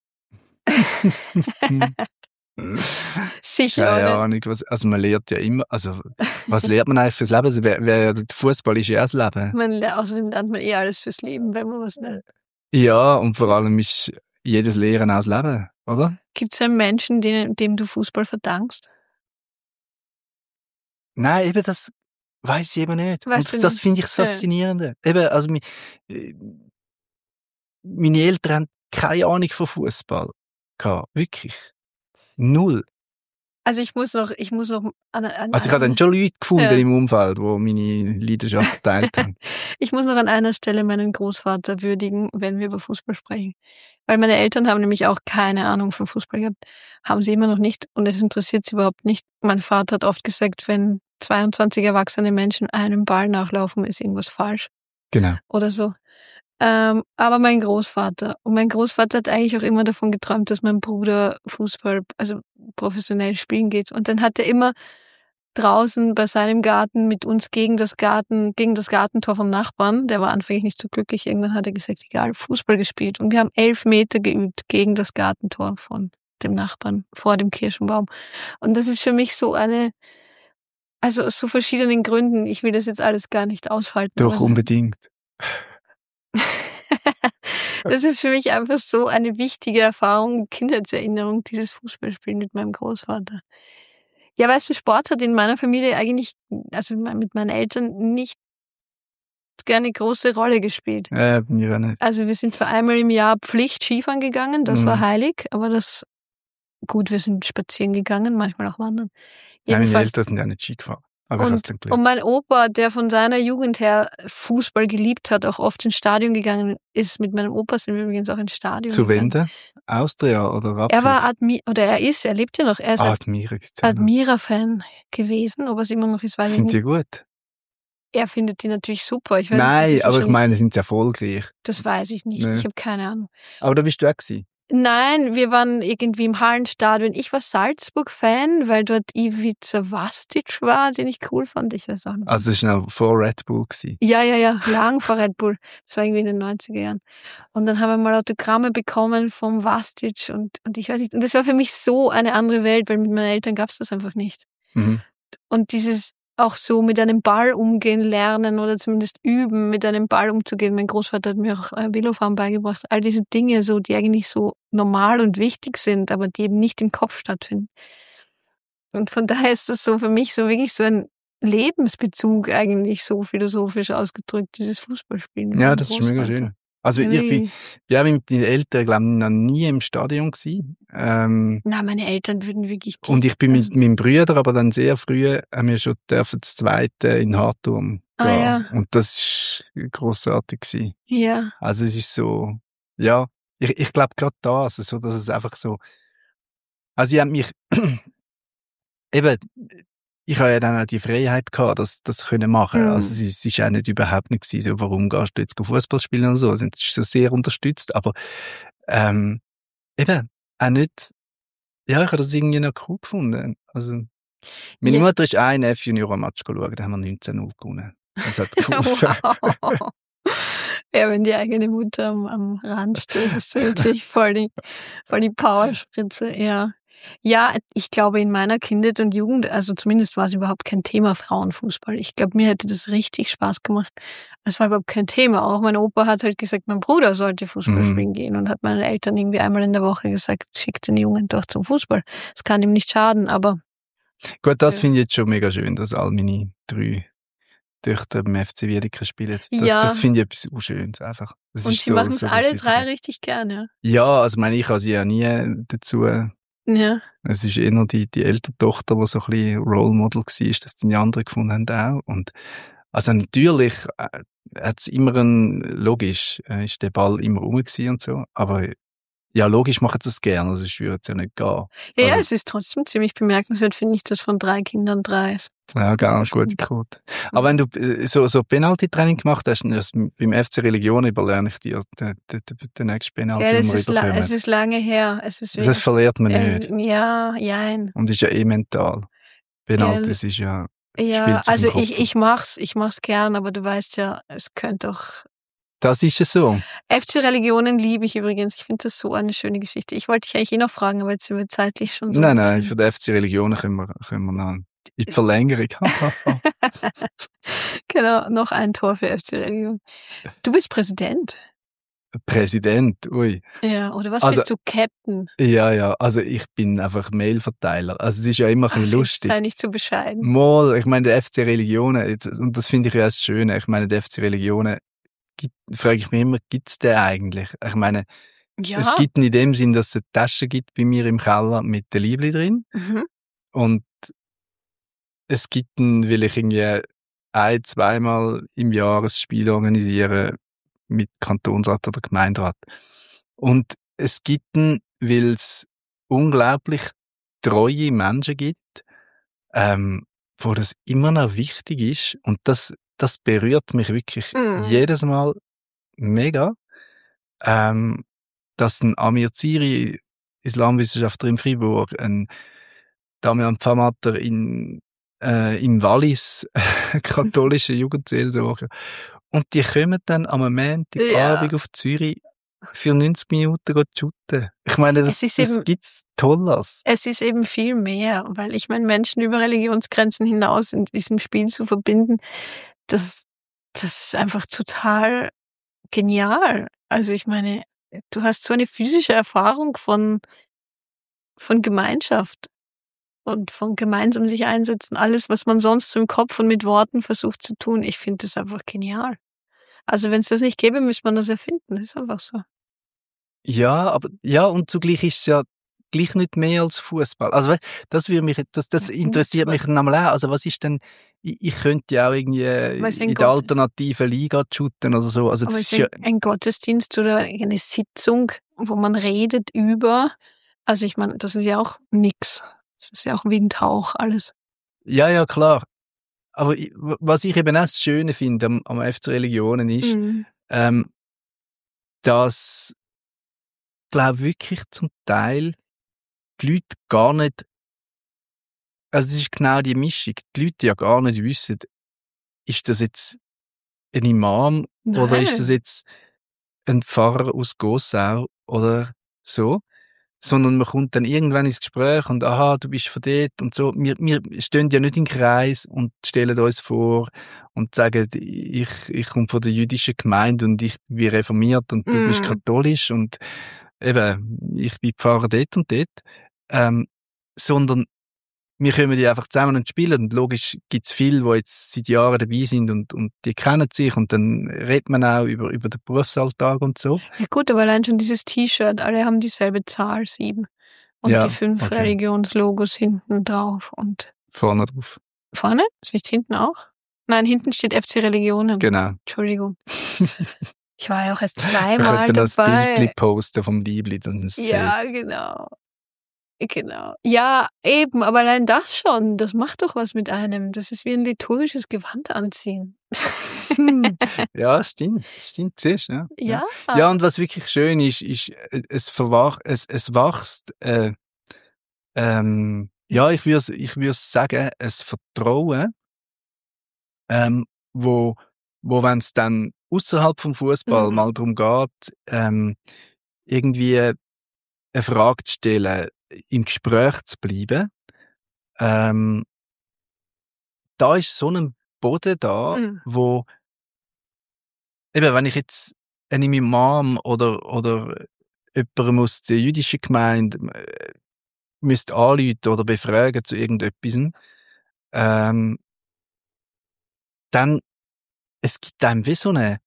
Sicher,
Keine
oder?
Ahnung, was, also man lernt ja immer, also was lernt man eigentlich fürs Leben? Also, wer, wer, der Fußball ist ja auch das Leben.
Man, ler- außerdem lernt man eh alles fürs Leben, wenn man was lernt.
Ja, und vor allem ist jedes Lehren auch das Leben, oder?
Gibt es einen Menschen, dem, dem du Fußball verdankst?
Nein, eben das weiß ich eben nicht.
Weißt
und
du
das
nicht?
finde ich das
Ja.
Faszinierende. Eben, also mi- äh, meine Eltern haben keine Ahnung von Fußball gehabt. Wirklich. Null.
Also ich muss noch, ich muss noch an, an
Also ich habe dann schon Leute gefunden
Ja.
im Umfeld, die meine Leidenschaft geteilt haben.
Ich muss noch an einer Stelle meinen Großvater würdigen, wenn wir über Fußball sprechen. Weil meine Eltern haben nämlich auch keine Ahnung von Fußball gehabt. Haben sie immer noch nicht und es interessiert sie überhaupt nicht. Mein Vater hat oft gesagt, wenn zweiundzwanzig erwachsene Menschen einem Ball nachlaufen, ist irgendwas falsch
Genau.
oder so. Ähm, aber mein Großvater, und mein Großvater hat eigentlich auch immer davon geträumt, dass mein Bruder Fußball, also professionell spielen geht. Und dann hat er immer draußen bei seinem Garten mit uns gegen das Garten, gegen das Gartentor vom Nachbarn, der war anfänglich nicht so glücklich, irgendwann hat er gesagt, egal, Fußball gespielt. Und wir haben elf Meter geübt gegen das Gartentor von dem Nachbarn, vor dem Kirschenbaum. Und das ist für mich so eine, also aus so verschiedenen Gründen, ich will das jetzt alles gar nicht ausfalten.
Doch,
aber-
unbedingt.
Das ist für mich einfach so eine wichtige Erfahrung, Kindheitserinnerung, dieses Fußballspielen mit meinem Großvater. Ja, weißt du, Sport hat in meiner Familie eigentlich, also mit meinen Eltern, nicht gerne große Rolle gespielt.
Äh, mir auch nicht.
Also wir sind zwar einmal im Jahr Pflicht Skifahren gegangen, das
Mhm.
war heilig, aber das, gut, wir sind spazieren gegangen, manchmal auch wandern.
Nein, meine
Jedenfalls.
Eltern sind ja nicht Ski gefahren. Aber ich habe
Und,
dann Glück.
und mein Opa, der von seiner Jugend her Fußball geliebt hat, auch oft ins Stadion gegangen ist. Mit meinem Opa sind wir übrigens auch ins Stadion
Zu
gegangen.
Wende? Austria oder Rapid?
Er war Admi oder er ist, er lebt ja noch, er ist
ah,
Ad
Admira gibt's ja noch.
Admira-Fan gewesen, ob er es immer noch ist, weiß ich
Sind die
nicht.
gut?
Er findet die natürlich super. Ich weiß nicht, das
Nein,
ist
aber ich
wahrscheinlich-
meine, sind sie erfolgreich.
Das weiß ich nicht.
Nee.
Ich habe keine Ahnung.
Aber da bist du auch gewesen.
Nein, wir waren irgendwie im Hallenstadion. Ich war Salzburg-Fan, weil dort Ivica Vastic war, den ich cool fand. Ich weiß auch nicht.
Also es war noch vor Red Bull gewesen.
Ja, ja, ja, lang vor Red Bull. Das war irgendwie in den neunziger Jahren. Und dann haben wir mal Autogramme bekommen vom Vastic und, und ich weiß nicht. Und das war für mich so eine andere Welt, weil mit meinen Eltern gab es das einfach nicht.
Mhm.
Und dieses auch so mit einem Ball umgehen lernen oder zumindest üben, mit einem Ball umzugehen. Mein Großvater hat mir auch äh, Velofahren beigebracht. All diese Dinge, so, die eigentlich so normal und wichtig sind, aber die eben nicht im Kopf stattfinden. Und von daher ist das so für mich so wirklich so ein Lebensbezug eigentlich, so philosophisch ausgedrückt, dieses Fußballspielen. mit
Ja,
meinem
das ist mega
Großvater.
schön. Also ich bin,
Irgendwie-
ja, mit meinen Eltern, glaube ich, noch nie im Stadion gewesen. Ähm,
Na, meine Eltern würden wirklich... die-
und ich bin mit
also-
meinem Bruder, aber dann sehr früh, haben wir schon dürfen das Zweite in Hartturm
Ah,
gehen.
ja.
Und das war grossartig gewesen.
Ja,
Also es ist so, ja, ich, ich glaube gerade da, also so, dass es einfach so, also ich habe mich, eben, ich habe ja dann auch die Freiheit gehabt, das, das können machen.
Mhm.
Also es, es ist auch nicht überhaupt nicht gewesen, so, warum gehst du jetzt Fußball spielen oder so. Also es ist so sehr unterstützt, aber, ähm, eben, auch nicht, ja, ich habe das irgendwie noch cool gefunden. Also, meine
Ja.
Mutter ist auch in F-Junior-Match geschaut, da haben wir neunzehn null gewonnen. Das hat geholfen.
wow. Ja, wenn die eigene Mutter am, am Rand steht, ist das natürlich voll die, voll die Powerspritze, ja. Ja, ich glaube, in meiner Kindheit und Jugend, also zumindest war es überhaupt kein Thema Frauenfußball. Ich glaube, mir hätte das richtig Spaß gemacht. Es war überhaupt kein Thema. Auch mein Opa hat halt gesagt, mein Bruder sollte Fußball
Mhm.
spielen gehen und hat meinen Eltern irgendwie einmal in der Woche gesagt, schickt den Jungen doch zum Fußball. Es kann ihm nicht schaden, aber
Gut, das
Ja.
finde ich jetzt schon mega schön, dass all meine drei Töchter beim F C Wiedeke spielen. Das,
Ja.
das finde ich etwas so Schönes einfach. Das
und
ist
sie
so-
machen es
so das
alle
Wichtige.
drei richtig gern, ja.
Ja, also ich meine, ich habe sie ja nie dazu.
Ja.
Es ist eher die, die ältere Tochter, die so ein bisschen Role Model war, dass die anderen gefunden haben auch. Und also natürlich äh, hat es immer ein, logisch, äh, ist der Ball immer rum gewesen und so, aber ja, logisch machen sie es gerne, also ich würde es ja nicht gehen.
Ja, ja,
Also-
es ist trotzdem ziemlich bemerkenswert, finde ich, dass von drei Kindern drei.
Ja, ganz gute Quote. Aber wenn du äh, so, so Penalty-Training gemacht hast, das beim F C Religion überlerne ich dir den, den, den nächsten Penalty,
Ja,
den
das
wir
ist, la
überkommen.
es ist lange her. Es ist
Das
wirklich,
verliert man nicht.
äh, ja, jein.
Und ist ja eh mental. Penalty,
Ja,
das ist ja,
Ja,
spielt sich
also
im Kopf
ich, ich mach's, ich mach's gern, aber du weißt ja, es könnte auch.
das ist ja so.
F C Religionen liebe ich übrigens. Ich finde das so eine schöne Geschichte. Ich wollte dich eigentlich eh noch fragen, aber jetzt sind wir zeitlich schon so.
nein,
ein
nein,
bisschen-
für die F C Religionen können wir, können wir noch in die Verlängerung.
Genau, noch ein Tor für F C Religion. Du bist Präsident.
Präsident, ui.
Ja, oder was
Also-
bist du, Captain?
Ja, ja, also ich bin einfach Mailverteiler. Also es ist ja immer ein
Ach,
bisschen
jetzt
lustig.
sei nicht zu bescheiden.
Mal, ich meine, der F C Religionen, jetzt- und das finde ich ja das Schöne, ich meine, der F C Religionen gibt, frage ich mich immer, gibt's den eigentlich? Ich meine,
Ja.
es gibt ihn in dem Sinn, dass es eine Tasche gibt bei mir im Keller mit den Liebli drin.
Mhm.
Und es gibt ihn, weil ich irgendwie ein-, zweimal im Jahr ein Spiel organisiere mit Kantonsrat oder Gemeinderat. Und es gibt ihn, weil es unglaublich treue Menschen gibt, ähm, wo das immer noch wichtig ist. Und das, das berührt mich wirklich
Mhm.
jedes Mal mega. Ähm, dass ein Amir Ziri, Islamwissenschaftler in Fribourg, ein Damian Pfamatter in, äh, im Wallis, katholische Jugendseelsorger. Und die kommen dann am Montagabend
Ja.
auf Zürich für neunzig Minuten go shooten. Ich meine, das,
Es ist
das
eben-
gibt's Tolles.
Es ist eben viel mehr, weil ich meine, Menschen über Religionsgrenzen hinaus in diesem Spiel zu verbinden, das, das ist einfach total genial. Also ich meine, du hast so eine physische Erfahrung von, von Gemeinschaft und von gemeinsam sich einsetzen. Alles, was man sonst so im Kopf und mit Worten versucht zu tun. Ich finde das einfach genial. Also wenn es das nicht gäbe, müsste man das erfinden. Das ist einfach so.
Ja, aber, ja, und zugleich ist es ja gleich nicht mehr als Fußball. Also, weißt, das würde mich, das, das
Ja,
interessiert
Fußball.
mich nochmal auch. Also, was ist denn, ich, ich könnte ja auch irgendwie
Was ein
in der
Gott-
alternativen Liga shooten oder so. Also,
Aber
das
es
ist
ist
ja,
ein, ein Gottesdienst oder eine Sitzung, wo man redet über, also ich meine, das ist ja auch nix. Das ist ja auch wie ein Tauch, alles.
ja, ja, klar. Aber ich, was ich eben auch das Schöne finde am, am F C Religionen ist,
Mhm.
ähm, dass, glaube wirklich zum Teil die Leute gar nicht, also es ist genau die Mischung, die Leute ja gar nicht wissen, ist das jetzt ein Imam oder
Nein.
ist das jetzt ein Pfarrer aus Gossau oder so, sondern man kommt dann irgendwann ins Gespräch und aha, du bist von dort und so. Wir, wir stehen ja nicht im Kreis und stellen uns vor und sagen, ich, ich komme von der jüdischen Gemeinde und ich bin reformiert und du bist
Mm.
katholisch und eben, ich bin Pfarrer dort und dort, ähm, sondern wir kommen ja einfach zusammen und spielen und logisch gibt's viele, die jetzt seit Jahren dabei sind und, und die kennen sich und dann redet man auch über, über den Berufsalltag und so.
Ja gut, aber allein schon dieses T-Shirt, alle haben dieselbe Zahl, sieben. Und
Ja,
die fünf
okay.
Religionslogos hinten drauf. Und
Vorne drauf.
vorne? Ist nicht hinten auch? Nein, hinten steht F C Religionen.
Genau.
Entschuldigung. Ich war ja auch erst
Wir
zweimal
könnten das
dabei.
Bildchen posten vom Liebli. Dann ist es
Ja, genau. Genau. Ja, eben, aber allein das schon, das macht doch was mit einem. Das ist wie ein liturgisches Gewand anziehen.
sehr- Ja, stimmt. Stimmt, siehst du, ja.
Ja.
Ja, und was wirklich schön ist, ist, äh, es verwach, es, es wächst, äh, ähm, ja, ich würde, ich würde sagen, ein Vertrauen, ähm, wo, wo, wenn es dann außerhalb vom Fußball
Mhm.
mal darum geht, ähm, irgendwie eine Frage zu stellen, im Gespräch zu bleiben, ähm, da ist so ein Boden da,
Mhm.
wo, eben, wenn ich jetzt einen Imam oder, oder jemandem aus der jüdischen Gemeinde äh, müsste anrufen oder befragen zu irgendetwas, ähm, dann, es gibt einem wie so eine,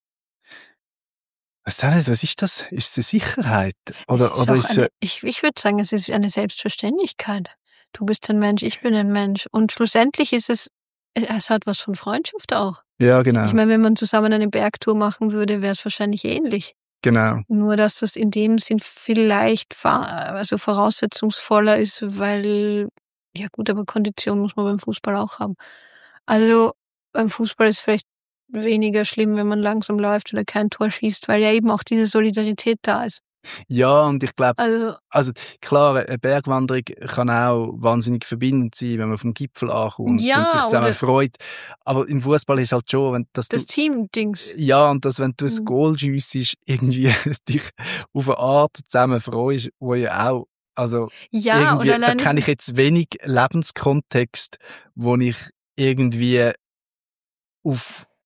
weiß auch nicht, was ist das? Ist es eine Sicherheit? Oder,
Es ist
oder
auch
ist es,
eine, ich, ich würde sagen, es ist eine Selbstverständlichkeit. Du bist ein Mensch, ich bin ein Mensch. Und schlussendlich ist es, es hat was von Freundschaft auch.
ja, genau,
Ich meine, wenn man zusammen eine Bergtour machen würde, wäre es wahrscheinlich ähnlich.
genau,
Nur, dass das in dem Sinn vielleicht fa- also voraussetzungsvoller ist, weil, ja gut, aber Kondition muss man beim Fußball auch haben. Also beim Fußball ist vielleicht weniger schlimm, wenn man langsam läuft oder kein Tor schießt, weil ja eben auch diese Solidarität da ist.
ja, und ich glaube,
Also,
also klar, eine Bergwanderung kann auch wahnsinnig verbindend sein, wenn man vom Gipfel ankommt
Ja,
und sich zusammen
oder-
freut. Aber im Fußball ist halt schon, wenn dass
das
du
Team-Dings.
ja, und dass, wenn du ein
Mhm.
Goal schiessest, irgendwie dich auf eine Art zusammen freust, wo ja auch, also
Ja,
irgendwie,
oder
da
allein
kenne ich jetzt wenig Lebenskontext, wo ich irgendwie auf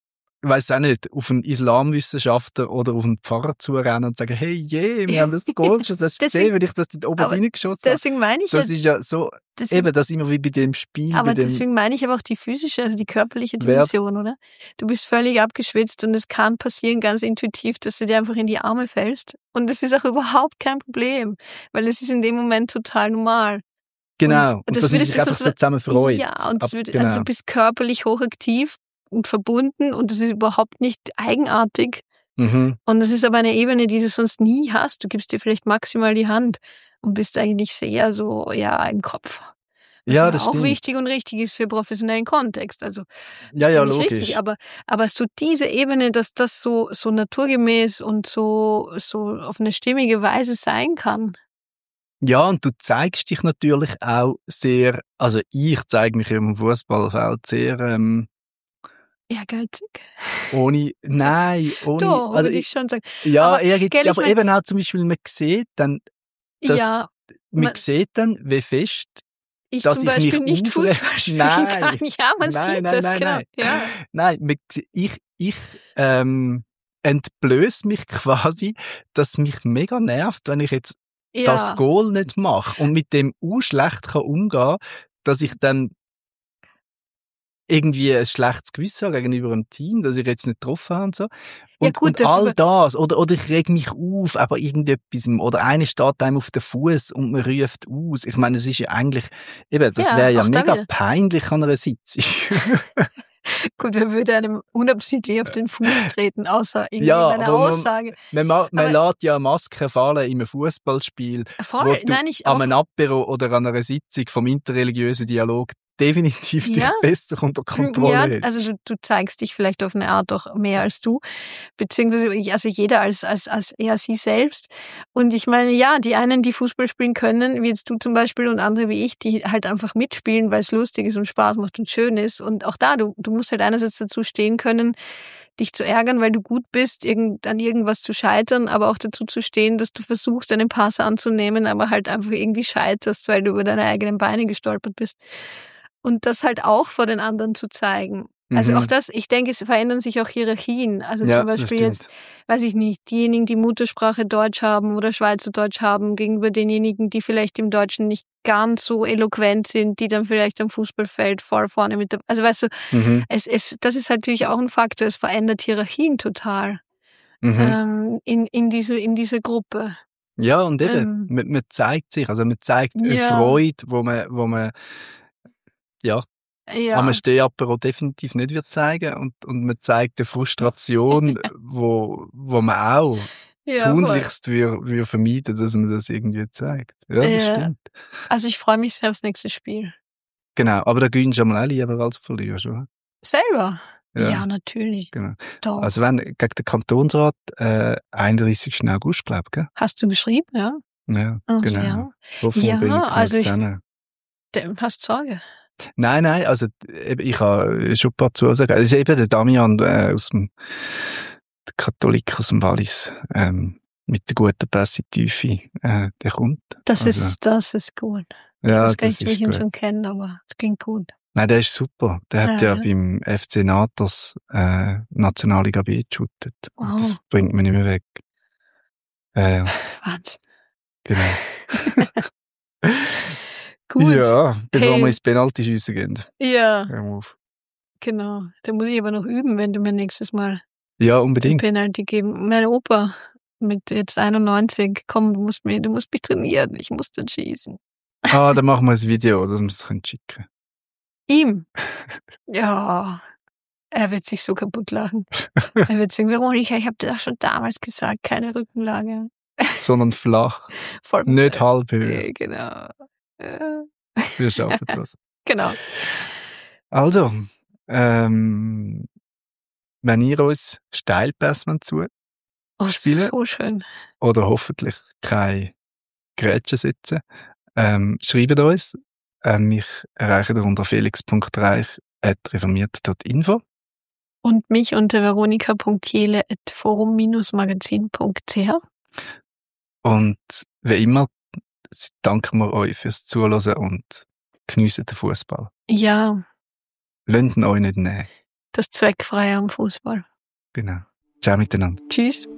ich weiss auch nicht, auf einen Islamwissenschaftler oder auf einen Pfarrer zurennen und sagen, hey, je, wir haben das Goal schon, das hast du gesehen, wenn ich das dort oben reingeschossen habe.
Deswegen meine ich
Das
ja,
ist ja so,
deswegen,
eben, das immer wie bei dem Spiel.
aber
bei dem
deswegen meine ich aber auch die physische, also die körperliche
Wer-
Dimension, oder? Du bist völlig abgeschwitzt und es kann passieren, ganz intuitiv, dass du dir einfach in die Arme fällst. Und das ist auch überhaupt kein Problem, weil es ist in dem Moment total normal.
Genau, und,
das
dass man
wird-
sich
das
einfach
ist
so
was-
zusammen freut.
Ja, und das
Ab-
wird,
genau.
also du bist körperlich hochaktiv und verbunden und das ist überhaupt nicht eigenartig.
Mhm.
Und das ist aber eine Ebene, die du sonst nie hast. Du gibst dir vielleicht maximal die Hand und bist eigentlich sehr so, ja, im Kopf. Was
Ja,
ja
das
auch
stimmt.
wichtig und richtig ist für professionellen Kontext. Also
Ja, ja,
völlig
logisch.
richtig. Aber, aber so diese Ebene, dass das so, so naturgemäß und so, so auf eine stimmige Weise sein kann.
Ja, und du zeigst dich natürlich auch sehr, also ich zeige mich im Fußballfeld sehr, ähm,
Ehrgeizig.
ohne, nein, ohne,
Doch,
also
würde ich schon sagen.
ja,
aber,
ehrgeizig,
gell, ich
aber
mein-
eben auch zum Beispiel, man sieht dann, das-
ja,
man
man-
sieht dann, wie fest,
ich
dass
zum
ich
Beispiel
mich
nicht
aufre-
Fußball spielen
Nein.
kann. Ja, man
Nein,
sieht
nein,
das,
nein,
genau.
nein.
Ja.
nein, man, ich, ich, ähm, entblöß mich quasi, dass mich mega nervt, wenn ich jetzt
Ja.
das Goal nicht mache und mit dem auch schlecht kann umgehen, dass ich dann irgendwie ein schlechtes Gewissen habe gegenüber einem Team, dass ich jetzt nicht getroffen habe und so. Und,
Ja, gut,
und
dafür-
all das, oder, oder ich reg mich auf, aber irgendetwas, oder einer steht einem auf den Fuß und man ruft aus. Ich meine, es ist ja eigentlich, eben, das
Ja,
wäre ja
auch da
mega
wieder.
peinlich an einer Sitzung.
Gut, wer würde einem unabsichtlich auf den Fuß treten, außer in
Ja,
einer
aber man-
Aussage.
Man, ma- man
Aber-
lässt ja Masken fallen in einem Fußballspiel,
Voll,
wo du
nein, ich
an
auch,
einem Apero oder an einer Sitzung vom interreligiösen Dialog definitiv dich
Ja.
besser unter Kontrolle
ja,
hältst.
also du, du zeigst dich vielleicht auf eine Art auch mehr als du, beziehungsweise ich- also jeder als als als eher sie selbst. Und ich meine, ja, die einen, die Fußball spielen können, wie jetzt du zum Beispiel, und andere wie ich, die halt einfach mitspielen, weil es lustig ist und Spaß macht und schön ist. Und auch da, du du musst halt einerseits dazu stehen können, dich zu ärgern, weil du gut bist, irgend, an irgendwas zu scheitern, aber auch dazu zu stehen, dass du versuchst, einen Pass anzunehmen, aber halt einfach irgendwie scheiterst, weil du über deine eigenen Beine gestolpert bist. Und das halt auch vor den anderen zu zeigen. Also
Mhm.
auch das, ich denke, es verändern sich auch Hierarchien. Also
Ja,
zum
das
Beispiel
stimmt.
jetzt, weiß ich nicht, diejenigen, die Muttersprache Deutsch haben oder Schweizerdeutsch haben, gegenüber denjenigen, die vielleicht im Deutschen nicht ganz so eloquent sind, die dann vielleicht am Fußballfeld voll vorne mit der, also weißt du,
Mhm.
es, es, das ist natürlich auch ein Faktor, es verändert Hierarchien total,
Mhm.
ähm, in, in diese, in diese Gruppe.
Ja, und eben,
Ähm.
man, man zeigt sich, also man zeigt eine
Ja.
Freude, wo man, wo man, ja,
Ja.
am Stehapero definitiv nicht wird zeigen, und, und man zeigt eine Frustration, wo, wo man auch
Ja, voll.
tunlichst wir, wir vermeiden, dass man das irgendwie zeigt. Ja, das
Ja.
stimmt.
Also ich freue mich sehr aufs nächste Spiel.
Genau, aber da gewinnst du einmal auch lieber als verlierst, oder?
Selber?
Ja.
Ja, natürlich.
Genau.
Doch.
Also wenn, gegen den Kantonsrat, äh, einunddreißigsten August, glaub ich, gell?
Hast du geschrieben, ja?
Ja,
Also,
genau.
ja.
Wovon
Ja,
bin ich
also ich-
zusammen?
Dem hast Sorge.
Nein, nein, also eben, ich habe schon ein paar Zusagen. Es ist eben der Damian äh, aus dem der Katholik aus dem Wallis, ähm, mit der guten Pressetiefe, äh, der kommt.
Das
Also,
ist, das ist gut. Ich
ja,
weiß gar
das
nicht, ob ich
ist
ihn
gut.
schon kenne, aber es klingt gut.
Nein, der ist super. Der hat
Ja,
ja,
ja.
beim F C Natas äh, Nationalliga B geshootet.
Wow.
Und das bringt mich nicht mehr weg. Äh,
Wahnsinn.
genau.
Gut.
Ja, bevor
Hey.
wir ins Penalty-Schiessen gehen.
Ja,
Hör mal auf.
genau. Da muss ich aber noch üben, wenn du mir nächstes Mal
Ja,
den
unbedingt.
Penalty geben. Meine Opa mit jetzt einundneunzig, komm, du musst mir, du musst mich trainieren, ich muss dann schießen.
Ah, dann machen wir ein Video, dass wir es schicken können.
Ihm? Ja, er wird sich so kaputt lachen. Er wird sagen, Veronika, ich habe dir doch schon damals gesagt, keine Rückenlage.
Sondern flach.
Voll
Nicht halb Höhe.
Äh, Genau. Äh,
Wir schaffen das.
Genau.
Also, ähm, wenn ihr uns Steilpass zu
Oh,
Spielen?
so schön.
oder hoffentlich keine Grätschen sitzen, ähm, schreibt uns. Ähm, mich erreichen ihr unter felix punkt reich at reformiert punkt info.
Und mich unter veronika punkt jele at forum magazin punkt c h.
Und wie immer danken wir euch fürs Zuhören und geniessen den Fußball.
Ja,
Lasst ihn euch nicht nehmen.
das Zweckfreie am Fußball.
Genau. Ciao miteinander.
Tschüss.